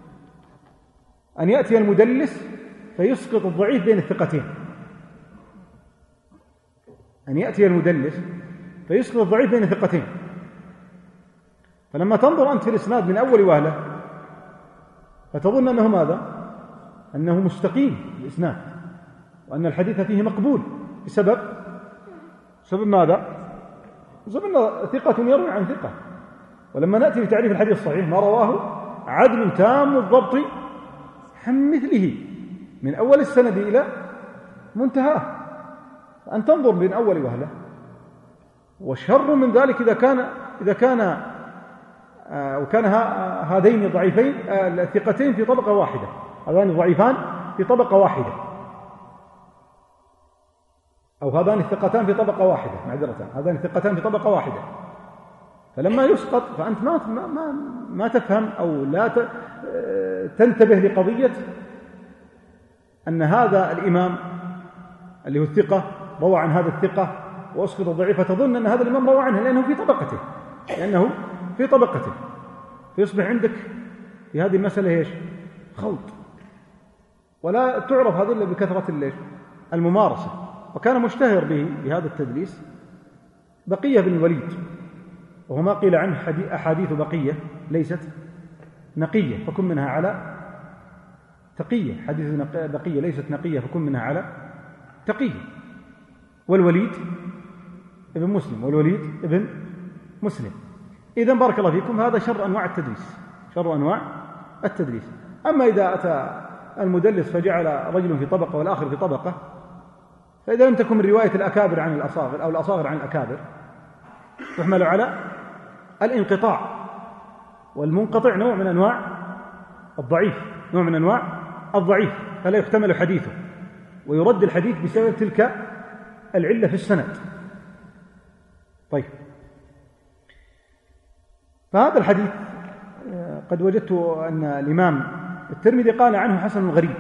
أن يأتي المدلس فيسقط الضعيف بين الثقتين، أن يأتي المدلس فيسقط الضعيف بين الثقتين. فلما تنظر أنت في الإسناد من أول وهلة فتظن أنه ماذا؟ أنه مستقيم الإسناد، وأن الحديث فيه مقبول بسبب ماذا؟ بسبب أن ثقة يروي عن ثقة. ولما نأتي لتعريف الحديث الصحيح ما رواه عدل تام الضبط عن مثله من أول السند إلى منتهاه، أن تنظر بين أول وهلة. والشر من ذلك إذا كان هذين ضعيفين الثقتين في طبقة واحدة، هذان ضعيفان في طبقة واحدة، أو هذان الثقتان في طبقة واحدة، معذرة، هذان الثقتان في طبقة واحدة. فلما يسقط فأنت ما تفهم أو لا تنتبه لقضية أن هذا الإمام اللي هو الثقة روى عن هذا الثقة وأسقط الضعيف، فتظن أن هذا الإمام روى عنه لأنه في طبقته، فيصبح عندك في هذه المسألة إيش؟ خلط، ولا تعرف هذا إلا بكثرة الممارسة. وكان مشتهر بهذا التدليس بقية بن الوليد، وهو ما قيل عنه أحاديث بقية ليست نقية، فكن منها على تقية، حديث بقية ليست نقية فكن منها على تقية. والوليد ابن مسلم، والوليد ابن مسلم. إذن بارك الله فيكم هذا شر أنواع التدليس، شر أنواع التدليس. أما إذا أتى المدلس فجعل رجل في طبقة والآخر في طبقة، فإذا لم تكن رواية الأكابر عن الأصاغر أو الأصاغر عن الأكابر تحمل على الانقطاع، والمنقطع نوع من أنواع الضعيف، نوع من أنواع الضعيف، فلا يحتمل حديثه ويرد الحديث بسبب تلك العلة في السند. طيب، فهذا الحديث قد وجدت أن الإمام الترمذي قال عنه حسن غريب،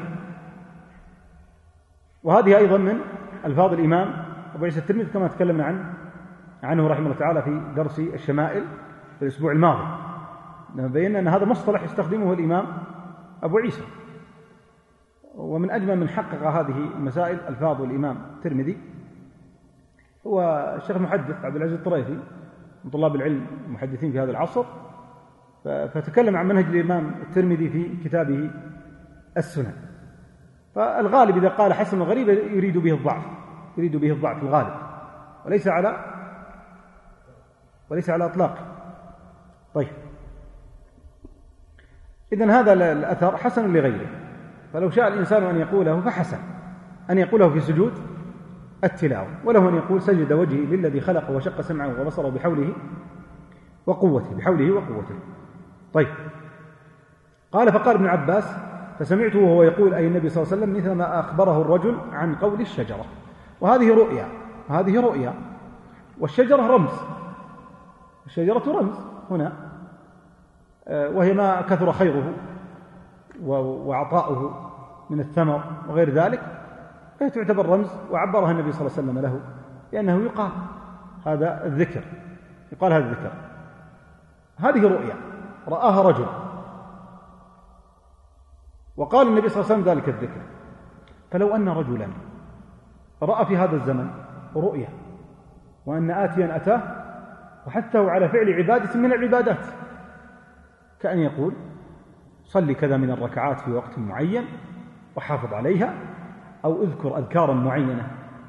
وهذه أيضا من ألفاظ الإمام أبو عيسى الترمذي كما تكلمنا عنه رحمه الله تعالى في درس الشمائل في الأسبوع الماضي، لما بينا أن هذا مصطلح يستخدمه الإمام أبو عيسى. ومن أجمل من حقق هذه المسائل ألفاظ الإمام الترمذي هو الشيخ المحدث عبد العزيز الطريفي من طلاب العلم المحدثين في هذا العصر، فتكلم عن منهج الإمام الترمذي في كتابه السنن. فالغالب إذا قال حسن غريب يريد به الضعف، يريد به الضعف الغالب، وليس على إطلاق. طيب، إذن هذا الأثر حسن لغيره، فلو شاء الإنسان أن يقوله فحسن أن يقوله في سجود التلاوة، وله أن يقول سجد وجهي للذي خلق وشق سمعه وبصره بحوله وقوته. طيب، فقال ابن عباس فسمعته وهو يقول أي النبي صلى الله عليه وسلم مثل ما أخبره الرجل عن قول الشجرة. وهذه رؤيا، والشجرة رمز، الشجرة رمز هنا، وهي ما كثر خيره وعطاؤه من الثمر وغير ذلك، فهي تعتبر رمز، وعبرها النبي صلى الله عليه وسلم له لأنه يقال هذا الذكر، هذه رؤيا رآها رجل، وقال النبي صلى الله عليه وسلم ذلك الذكر. فلو أن رجلا رأى في هذا الزمن رؤيا، وأن آتيا أتاه وحثه على فعل عبادة من العبادات، كأن يقول صلي كذا من الركعات في وقت معين وحافظ عليها، أو اذكر أذكارا معينة،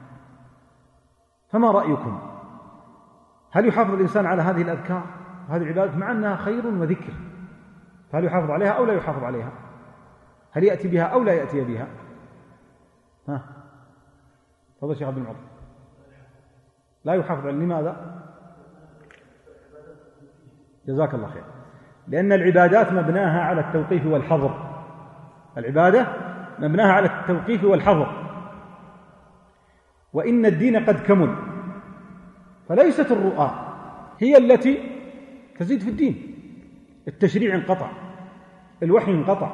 فما رأيكم؟ هل يحافظ الإنسان على هذه الأذكار وهذه العبادات مع أنها خير وذكر؟ فهل يحافظ عليها أو لا يحافظ عليها؟ هل يأتي بها أو لا يأتي بها؟ تفضل شيخ عبد المعطي. لا يحافظ عليها، لماذا؟ جزاك الله خير. لأن العبادات مبناها على التوقيف والحظر، العبادة مبناها على التوقيف والحظر، وإن الدين قد كمل، فليست الرؤى هي التي تزيد في الدين. التشريع انقطع، الوحي انقطع،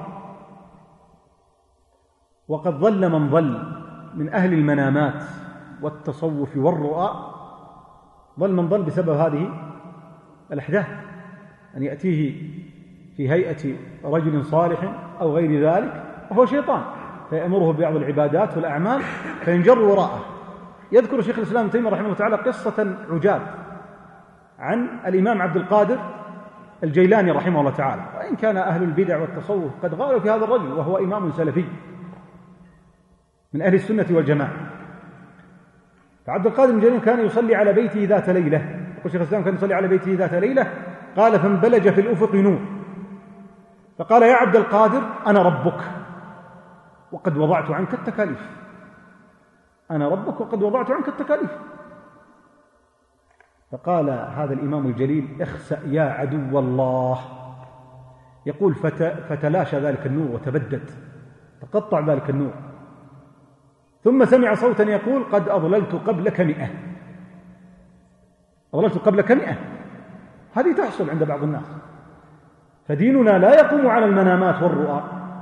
وقد ضل من ضل من أهل المنامات والتصوف والرؤى، ضل من ضل بسبب هذه الأحداث، أن يأتيه في هيئة رجل صالح أو غير ذلك وهو شيطان، فيأمره ببعض العبادات والأعمال فينجر وراءه. يذكر شيخ الإسلام ابن تيمية رحمه الله تعالى قصة عجاب عن الإمام عبد القادر الجيلاني رحمه الله تعالى، وإن كان أهل البدع والتصوف قد غالوا في هذا الرجل، وهو إمام سلفي من أهل السنة والجماعة. فعبد القادر الجيلاني كان يصلي على بيته ذات ليلة، يقول شيخ الإسلام كان يصلي على بيته ذات ليلة، قال فانبلج في الأفق نور، فقال يا عبد القادر أنا ربك وقد وضعت عنك التكاليف، أنا ربك وقد وضعت عنك التكاليف. فقال هذا الإمام الجليل اخسأ يا عدو الله، يقول فتلاشى ذلك النور وتبدد، تقطع ذلك النور، ثم سمع صوتا يقول قد أضللت قبلك 100، أضللت قبلك 100. هذه تحصل عند بعض الناس. فديننا لا يقوم على المنامات والرؤى،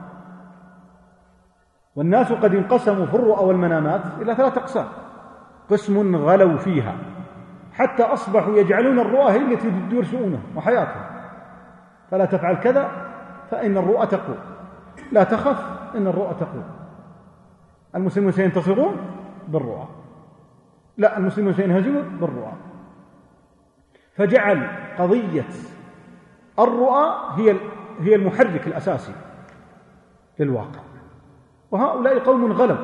والناس قد انقسموا في الرؤى والمنامات إلى 3 أقسام. قسم غلوا فيها حتى أصبحوا يجعلون الرؤى هي التي تدور شؤونهم وحياتهم، فلا تفعل كذا فإن الرؤى تقول، لا تخف إن الرؤى تقول. المسلمون سينتصرون بالرؤى، لا، المسلمون سينهزمون بالرؤى. فجعل قضية الرؤى هي المحرك الأساسي للواقع، وهؤلاء قوم غلوا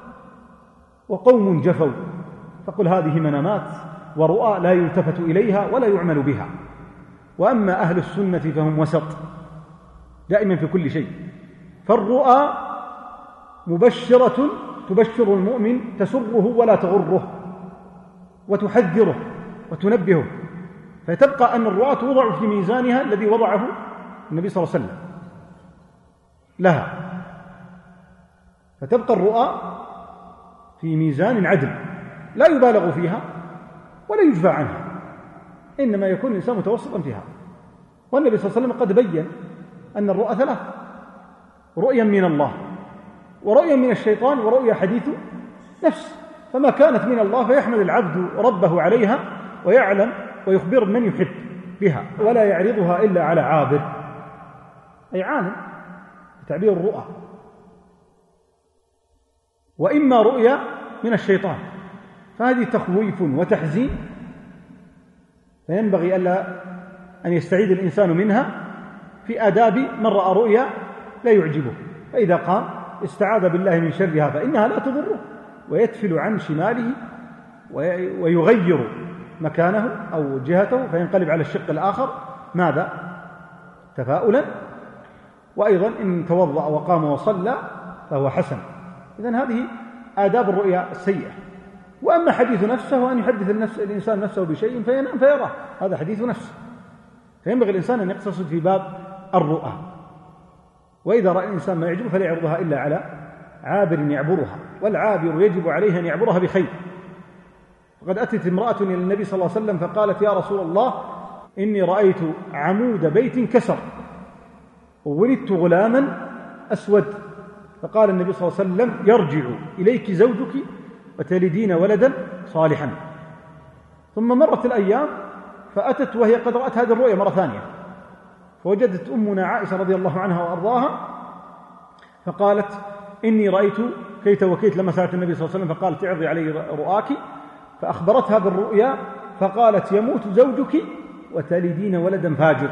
وقوم جفوا، فقل هذه منامات ورؤى لا يلتفت إليها ولا يعمل بها. وأما أهل السنة فهم وسط دائما في كل شيء، فالرؤى مبشرة تبشر المؤمن، تسره ولا تغره، وتحذره وتنبهه، فتبقى أن الرؤى توضع في ميزانها الذي وضعه النبي صلى الله عليه وسلم لها، فتبقى الرؤى في ميزان عدل لا يبالغ فيها ولا يجفى عنها، إنما يكون الإنسان متوسطا فيها. والنبي صلى الله عليه وسلم قد بين أن الرؤى ثلاث: رؤيا من الله، ورؤيا من الشيطان، ورؤيا حديث نفس. فما كانت من الله فيحمد العبد ربه عليها ويعلم ويخبر من يحب بها، ولا يعرضها إلا على عابر، أي عالم بتعبير الرؤى. وإما رؤيا من الشيطان، فهذه تخويف وتحزين، فينبغي ألا أن يستعيد الإنسان منها في آداب من رأى رؤيا لا يعجبه، فإذا قام استعاذ بالله من شرها فإنها لا تضره، ويتفل عن شماله ويغير مكانه أو جهته فينقلب على الشق الآخر، ماذا؟ تفاؤلا. وأيضا إن توضأ وقام وصلى فهو حسن. إذن هذه آداب الرؤيا السيئة. وأما حديث نفسه، وأن يحدث الإنسان نفسه بشيء فينام فيراه، هذا حديث نفس، فينبغي الإنسان أن يقتصد في باب الرؤى. وإذا رأى الإنسان ما يعجبه فلا يعرضها إلا على عابر يعبرها، والعابر يجب عليه أن يعبرها بخير. وقد أتت امرأة إلى النبي صلى الله عليه وسلم فقالت: يا رسول الله، إني رأيت عمود بيت كسر وولدت غلاما أسود. فقال النبي صلى الله عليه وسلم: يرجع إليك زوجك وتلدين ولدا صالحا. ثم مرت الأيام فأتت وهي قد رأت هذه الرؤيا مرة ثانية، فوجدت أمنا عائشة رضي الله عنها وأرضاها فقالت: إني رأيت كيت وكيت، لما سألت النبي صلى الله عليه وسلم فقالت: اعرضي علي رؤاك. فأخبرتها بالرؤيا فقالت: يموت زوجك وتلدين ولدا فاجر.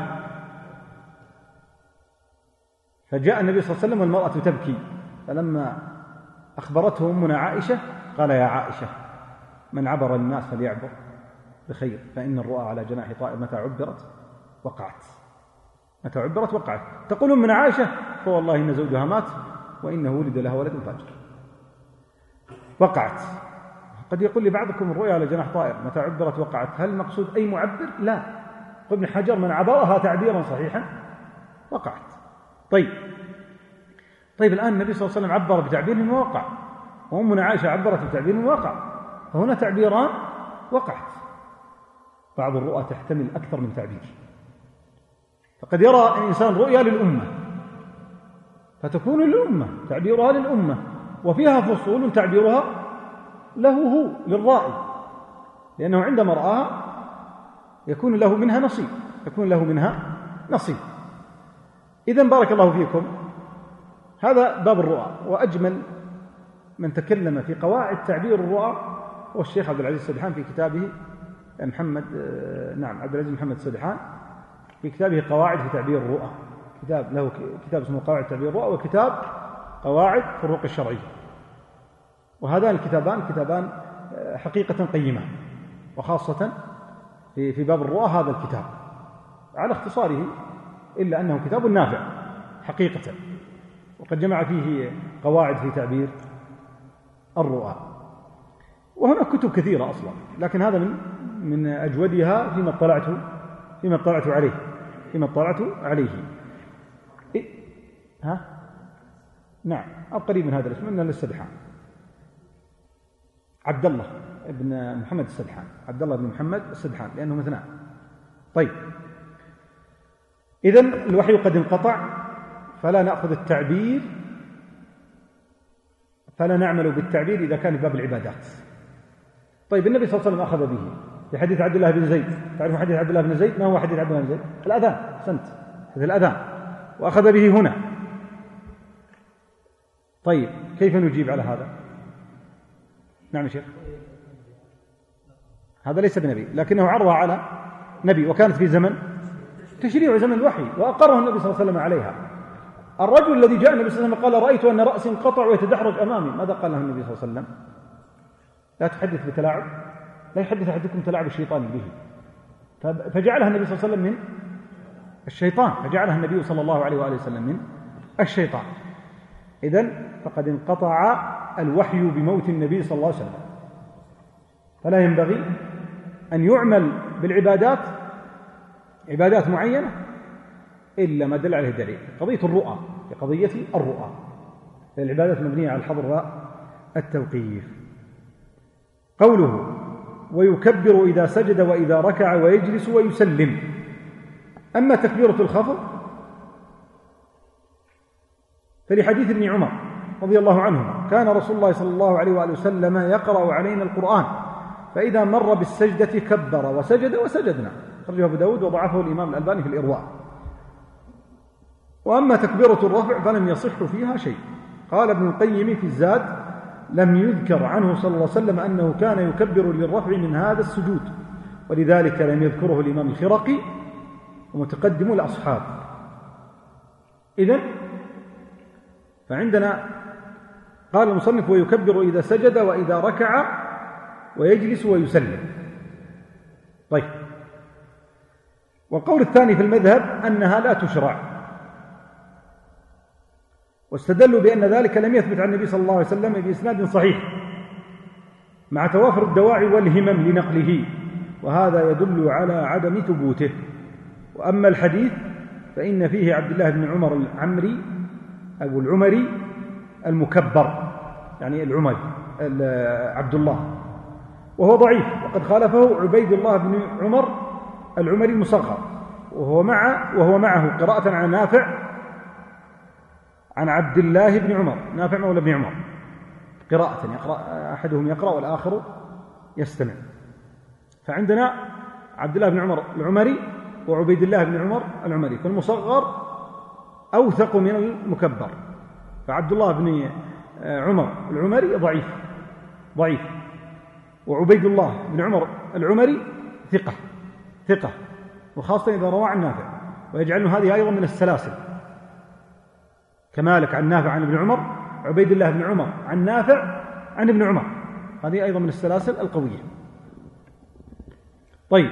فجاء النبي صلى الله عليه وسلم والمرأة تبكي، فلما أخبرته أمنا عائشة قال: يا عائشة، من عبر الناس فليعبر بخير، فإن الرؤى على جناح طائر متى عبرت وقعت، متى عبرت وقعت. تقول أمنا عائشة: فوالله إن زوجها مات وإنه ولد لها ولد فاجر، وقعت. قد يقول لي بعضكم: الرؤيا على جناح طائر متى عبرت وقعت، هل المقصود أي معبر؟ لا، ابن حجر: من عبرها تعبيرا صحيحا وقعت. طيب الآن النبي صلى الله عليه وسلم عبر بتعبير ووقع، وأمنا عائشة عبرت بتعبير ووقع، فهنا تعبيران وقعت. بعض الرؤى تحتمل أكثر من تعبير، فقد يرى الإنسان رؤيا للأمة فتكون للأمة، تعبيرها للأمة، وفيها فصول تعبيرها له هو للرائي، لأنه عندما رآها يكون له منها نصيب. إذن بارك الله فيكم، هذا باب الرؤى. وأجمل من تكلم في قواعد تعبير الرؤى هو الشيخ عبد العزيز السدحان في كتابه عبد العزيز محمد السدحان في كتابه قواعد في تعبير الرؤى. له كتاب اسمه قواعد تعبير الرؤى، وكتاب قواعد في الرقى الشرعية. وهذان الكتابان كتابان حقيقة قيمان، وخاصة في باب الرؤى هذا الكتاب على اختصاره، إلا أنه كتاب نافع حقيقة، وقد جمع فيه قواعد في تعبير الرؤى. وهناك كتب كثيرة أصلا، لكن هذا من أجودها فيما اطلعت عليه. نعم، أو قريب من هذا الاسم، إنه السدحان، عبد الله بن محمد السدحان، عبد الله بن محمد السدحان، لأنهم اثنان. طيب، إذن الوحي قد انقطع، فلا نأخذ التعبير، فلا نعمل بالتعبير إذا كان في باب العبادات. طيب، النبي صلى الله عليه وسلم أخذ به في حديث عبد الله بن زيد. تعرفون حديث عبد الله بن زيد؟ ما هو حديث عبد الله بن زيد؟ الأذان. حديث الأذان، وأخذ به هنا. طيب، كيف نجيب على هذا؟ نعم يا شيخ، هذا ليس بنبي، لكنه عرضها على نبي، وكانت في زمن تشريع زمن الوحي، وأقره النبي صلى الله عليه وسلم عليها. الرجل الذي جاء النبي صلى الله عليه وسلم قال رأيت أن رأسي انقطع ويتدحرج أمامي، ماذا قال له النبي صلى الله عليه وسلم؟ لا تحدث بتلاعب، لا يحدث أحدكم تلاعب الشيطان به. فجعلها النبي صلى الله عليه وسلم من الشيطان، فجعلها النبي صلى الله عليه وآله وسلم من الشيطان. إذن فقد انقطع الوحي بموت النبي صلى الله عليه وسلم. فلا ينبغي أن يعمل بالعبادات عبادات معينة إلا ما دل عليه دليل. قضية الرؤى قضية الرؤى، العبادات مبنية على الحظر والتوقيف. قوله ويكبر إذا سجد وإذا ركع ويجلس ويسلم. أما تكبيرة الخفض فلحديث ابن عمر رضي الله عنهما كان رسول الله صلى الله عليه وآله وسلم يقرأ علينا القرآن فإذا مر بالسجدة كبر وسجد وسجدنا، خرجه أبو داود وضعفه الإمام الألباني في الإرواء. وأما تكبيرة الرفع فلم يصح فيها شيء. قال ابن القيم في الزاد لم يذكر عنه صلى الله عليه وسلم أنه كان يكبر للرفع من هذا السجود، ولذلك لم يذكره الإمام الخرقي ومتقدم الأصحاب. إذن فعندنا قال المصنف ويكبر إذا سجد وإذا ركع ويجلس ويسلم. طيب، والقول الثاني في المذهب أنها لا تشرع، واستدلوا بأن ذلك لم يثبت عن النبي صلى الله عليه وسلم بإسناد صحيح مع توافر الدواعي والهمم لنقله، وهذا يدل على عدم ثبوته. وأما الحديث فإن فيه عبد الله بن عمر العمري أو العمري المكبر، يعني العمري عبد الله، وهو ضعيف، وقد خالفه عبيد الله بن عمر العمري المصغر، وهو معه قراءة عن نافع عن عبد الله بن عمر، نافع مولى بن عمر، قراءة يقرأ أحدهم يقرأ والآخر يستمع. فعندنا عبد الله بن عمر العمري وعبيد الله بن عمر العمري، فالمصغر أوثق من المكبر، فعبد الله بن عمر العمري ضعيف، وعبيد الله بن عمر العمري ثقة، وخاصة إذا روى عن نافع، ويجعلنا هذه أيضا من السلاسل، كمالك عن نافع عن ابن عمر، عبيد الله بن عمر عن نافع عن ابن عمر، هذه أيضا من السلاسل القوية. طيب،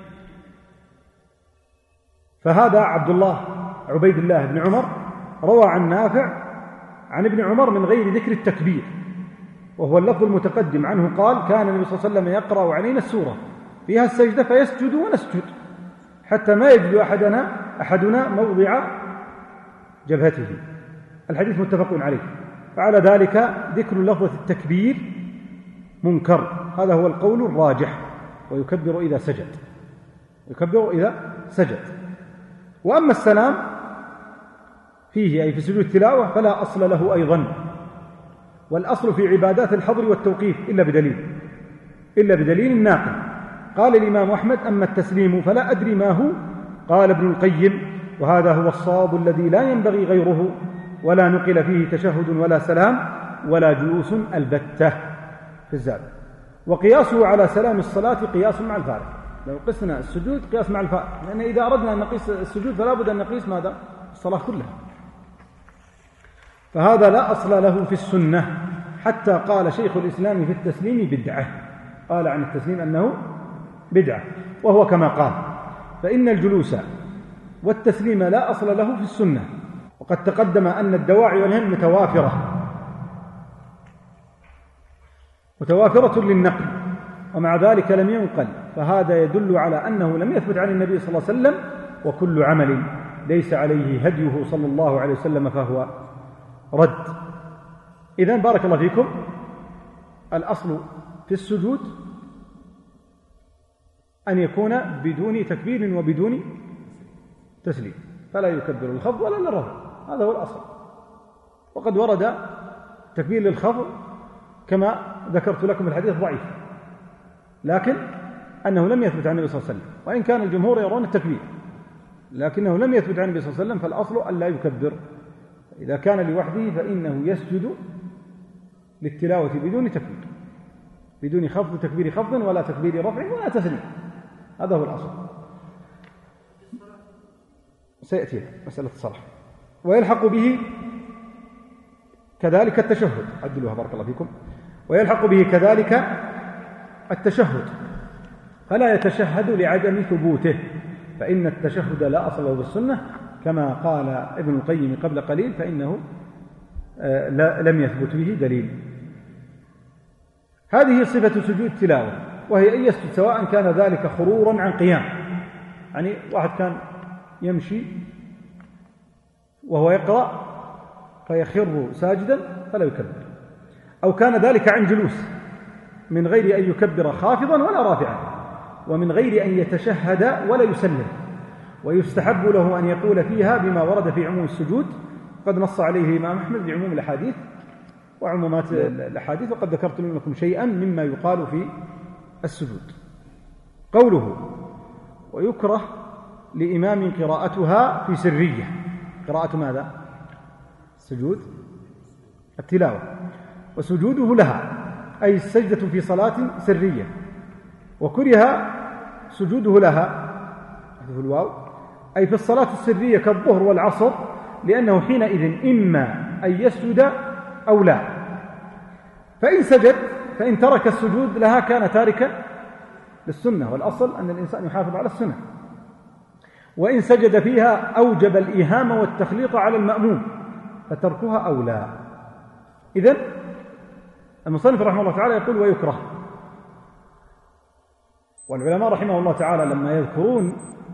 فهذا عبيد الله بن عمر روى عن نافع عن ابن عمر من غير ذكر التكبير، وهو اللفظ المتقدم عنه قال كان النبي صلى الله عليه وسلم يقرأ علينا السورة فيها السجدة فيسجد ونسجد حتى ما يجد أحدنا موضع جبهته. الحديث متفق عليه. فعلى ذلك ذكر لفظة التكبير منكر، هذا هو القول الراجح. ويكبر إذا سجد. وأما السلام فيه أي في سجود التلاوة فلا أصل له أيضا، والأصل في عبادات الحظر والتوقيف إلا بدليل ناقل. قال الإمام أحمد أما التسليم فلا أدري ما هو. قال ابن القيم وهذا هو الصواب الذي لا ينبغي غيره، ولا نقل فيه تشهد ولا سلام ولا جلوس البتة في الزاد. وقياسه على سلام الصلاة قياس مع الفارق، لو قسنا السجود قياس مع الفارق، لأن إذا أردنا أن نقيس السجود فلا بد أن نقيس ماذا؟ الصلاة كلها. فهذا لا أصل له في السنة، حتى قال شيخ الإسلام في التسليم بدعة، قال عن التسليم أنه بدعة، وهو كما قال. فإن الجلوس والتسليم لا أصل له في السنة، وقد تقدم أن الدواعي والهم متوافرة للنقل، ومع ذلك لم ينقل، فهذا يدل على أنه لم يثبت عن النبي صلى الله عليه وسلم، وكل عمل ليس عليه هديه صلى الله عليه وسلم فهو رد. إذن بارك الله فيكم، الأصل في السجود أن يكون بدون تكبير وبدون تسليم، فلا يكبر الخفض ولا للرفع، هذا هو الأصل. وقد ورد تكبير للخفض كما ذكرت لكم الحديث ضعيف، لكن أنه لم يثبت عن النبي صلى الله عليه وسلم، وإن كان الجمهور يرون التكبير، لكنه لم يثبت عن النبي صلى الله عليه وسلم، فالأصل أن لا يكبر. إذا كان لوحده فإنه يسجد للتلاوة بدون تكبير، بدون خفض تكبير خفض ولا تكبير رفع ولا تسليم، هذا هو الأصل. سيأتي مسألة الصلاة. ويلحق به كذلك التشهد، عدلوها بارك الله فيكم، ويلحق به كذلك التشهد، فلا يتشهد لعدم ثبوته، فإن التشهد لا أصل له بالسنة، كما قال ابن القيم قبل قليل، فإنه لم يثبت به دليل. هذه صفة سجود التلاوة، وهي أن يسجد سواء كان ذلك خرورا عن قيام، يعني واحد كان يمشي وهو يقرأ فيخر ساجدا فلا يكبر، أو كان ذلك عن جلوس من غير أن يكبر خافضا ولا رافعا، ومن غير أن يتشهد ولا يسلم، ويستحب له أن يقول فيها بما ورد في عموم السجود، قد نص عليه الإمام أحمد بعموم الأحاديث وعمومات الأحاديث، وقد ذكرت لكم شيئا مما يقال في السجود. قوله ويكره لإمام قراءتها في سرية، قراءة ماذا؟ السجود التلاوة، وسجوده لها أي السجدة في صلاة سرية، وكره سجوده لها في الواو أي في الصلاة السرية كالظهر والعصر، لأنه حينئذ إما أن يسجد أو لا، فإن سجد فإن ترك السجود لها كان تاركا للسنة، والأصل أن الإنسان يحافظ على السنة، وإن سجد فيها أوجب الإيهام والتخليط على المأموم، فتركها أولى. إذن المصنف رحمه الله تعالى يقول ويكره، والعلماء رحمه الله تعالى لما يذكرون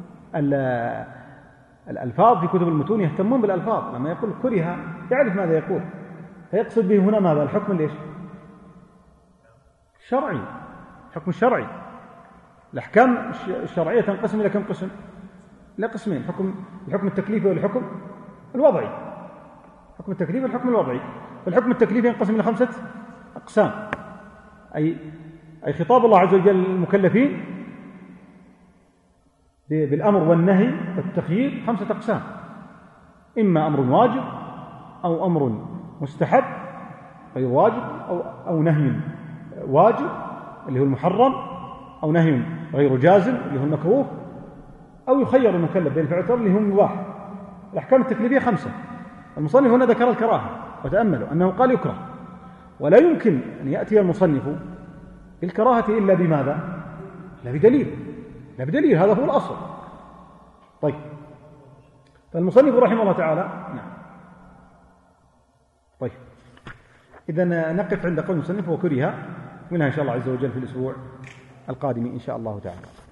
الألفاظ في كتب المتون يهتمون بالألفاظ، لما يقول كره يعرف ماذا يقول، فيقصد به هنا ماذا؟ الحكم ليش؟ الشرعي، الحكم الشرعي. الأحكام الشرعية تنقسم إلى كم قسم؟ إلى قسمين، الحكم التكليفي والحكم الوضعي. الحكم التكليفي والحكم الوضعي. فالحكم التكليفي ينقسم إلى 5 أقسام، أي خطاب الله عز وجل للمكلفين بالأمر والنهي والتخيير 5 أقسام، إما أمر واجب أو أمر مستحب غير واجب، أو نهي واجب اللي هو المحرم، أو نهي غير جازم اللي هو المكروه، أو يخير المكلف بين الفعل اللي هو مباح. الأحكام التكليفية 5. المصنف هنا ذكر الكراهة، وتأملوا أنه قال يكره، ولا يمكن أن يأتي المصنف بالكراهة إلا بماذا؟ لا بدليل، هذا هو الأصل. طيب، فالمصنف رحمه الله تعالى نعم. طيب، إذا نقف عند قول المصنف وكره، منها إن شاء الله عز وجل في الأسبوع القادم إن شاء الله تعالى.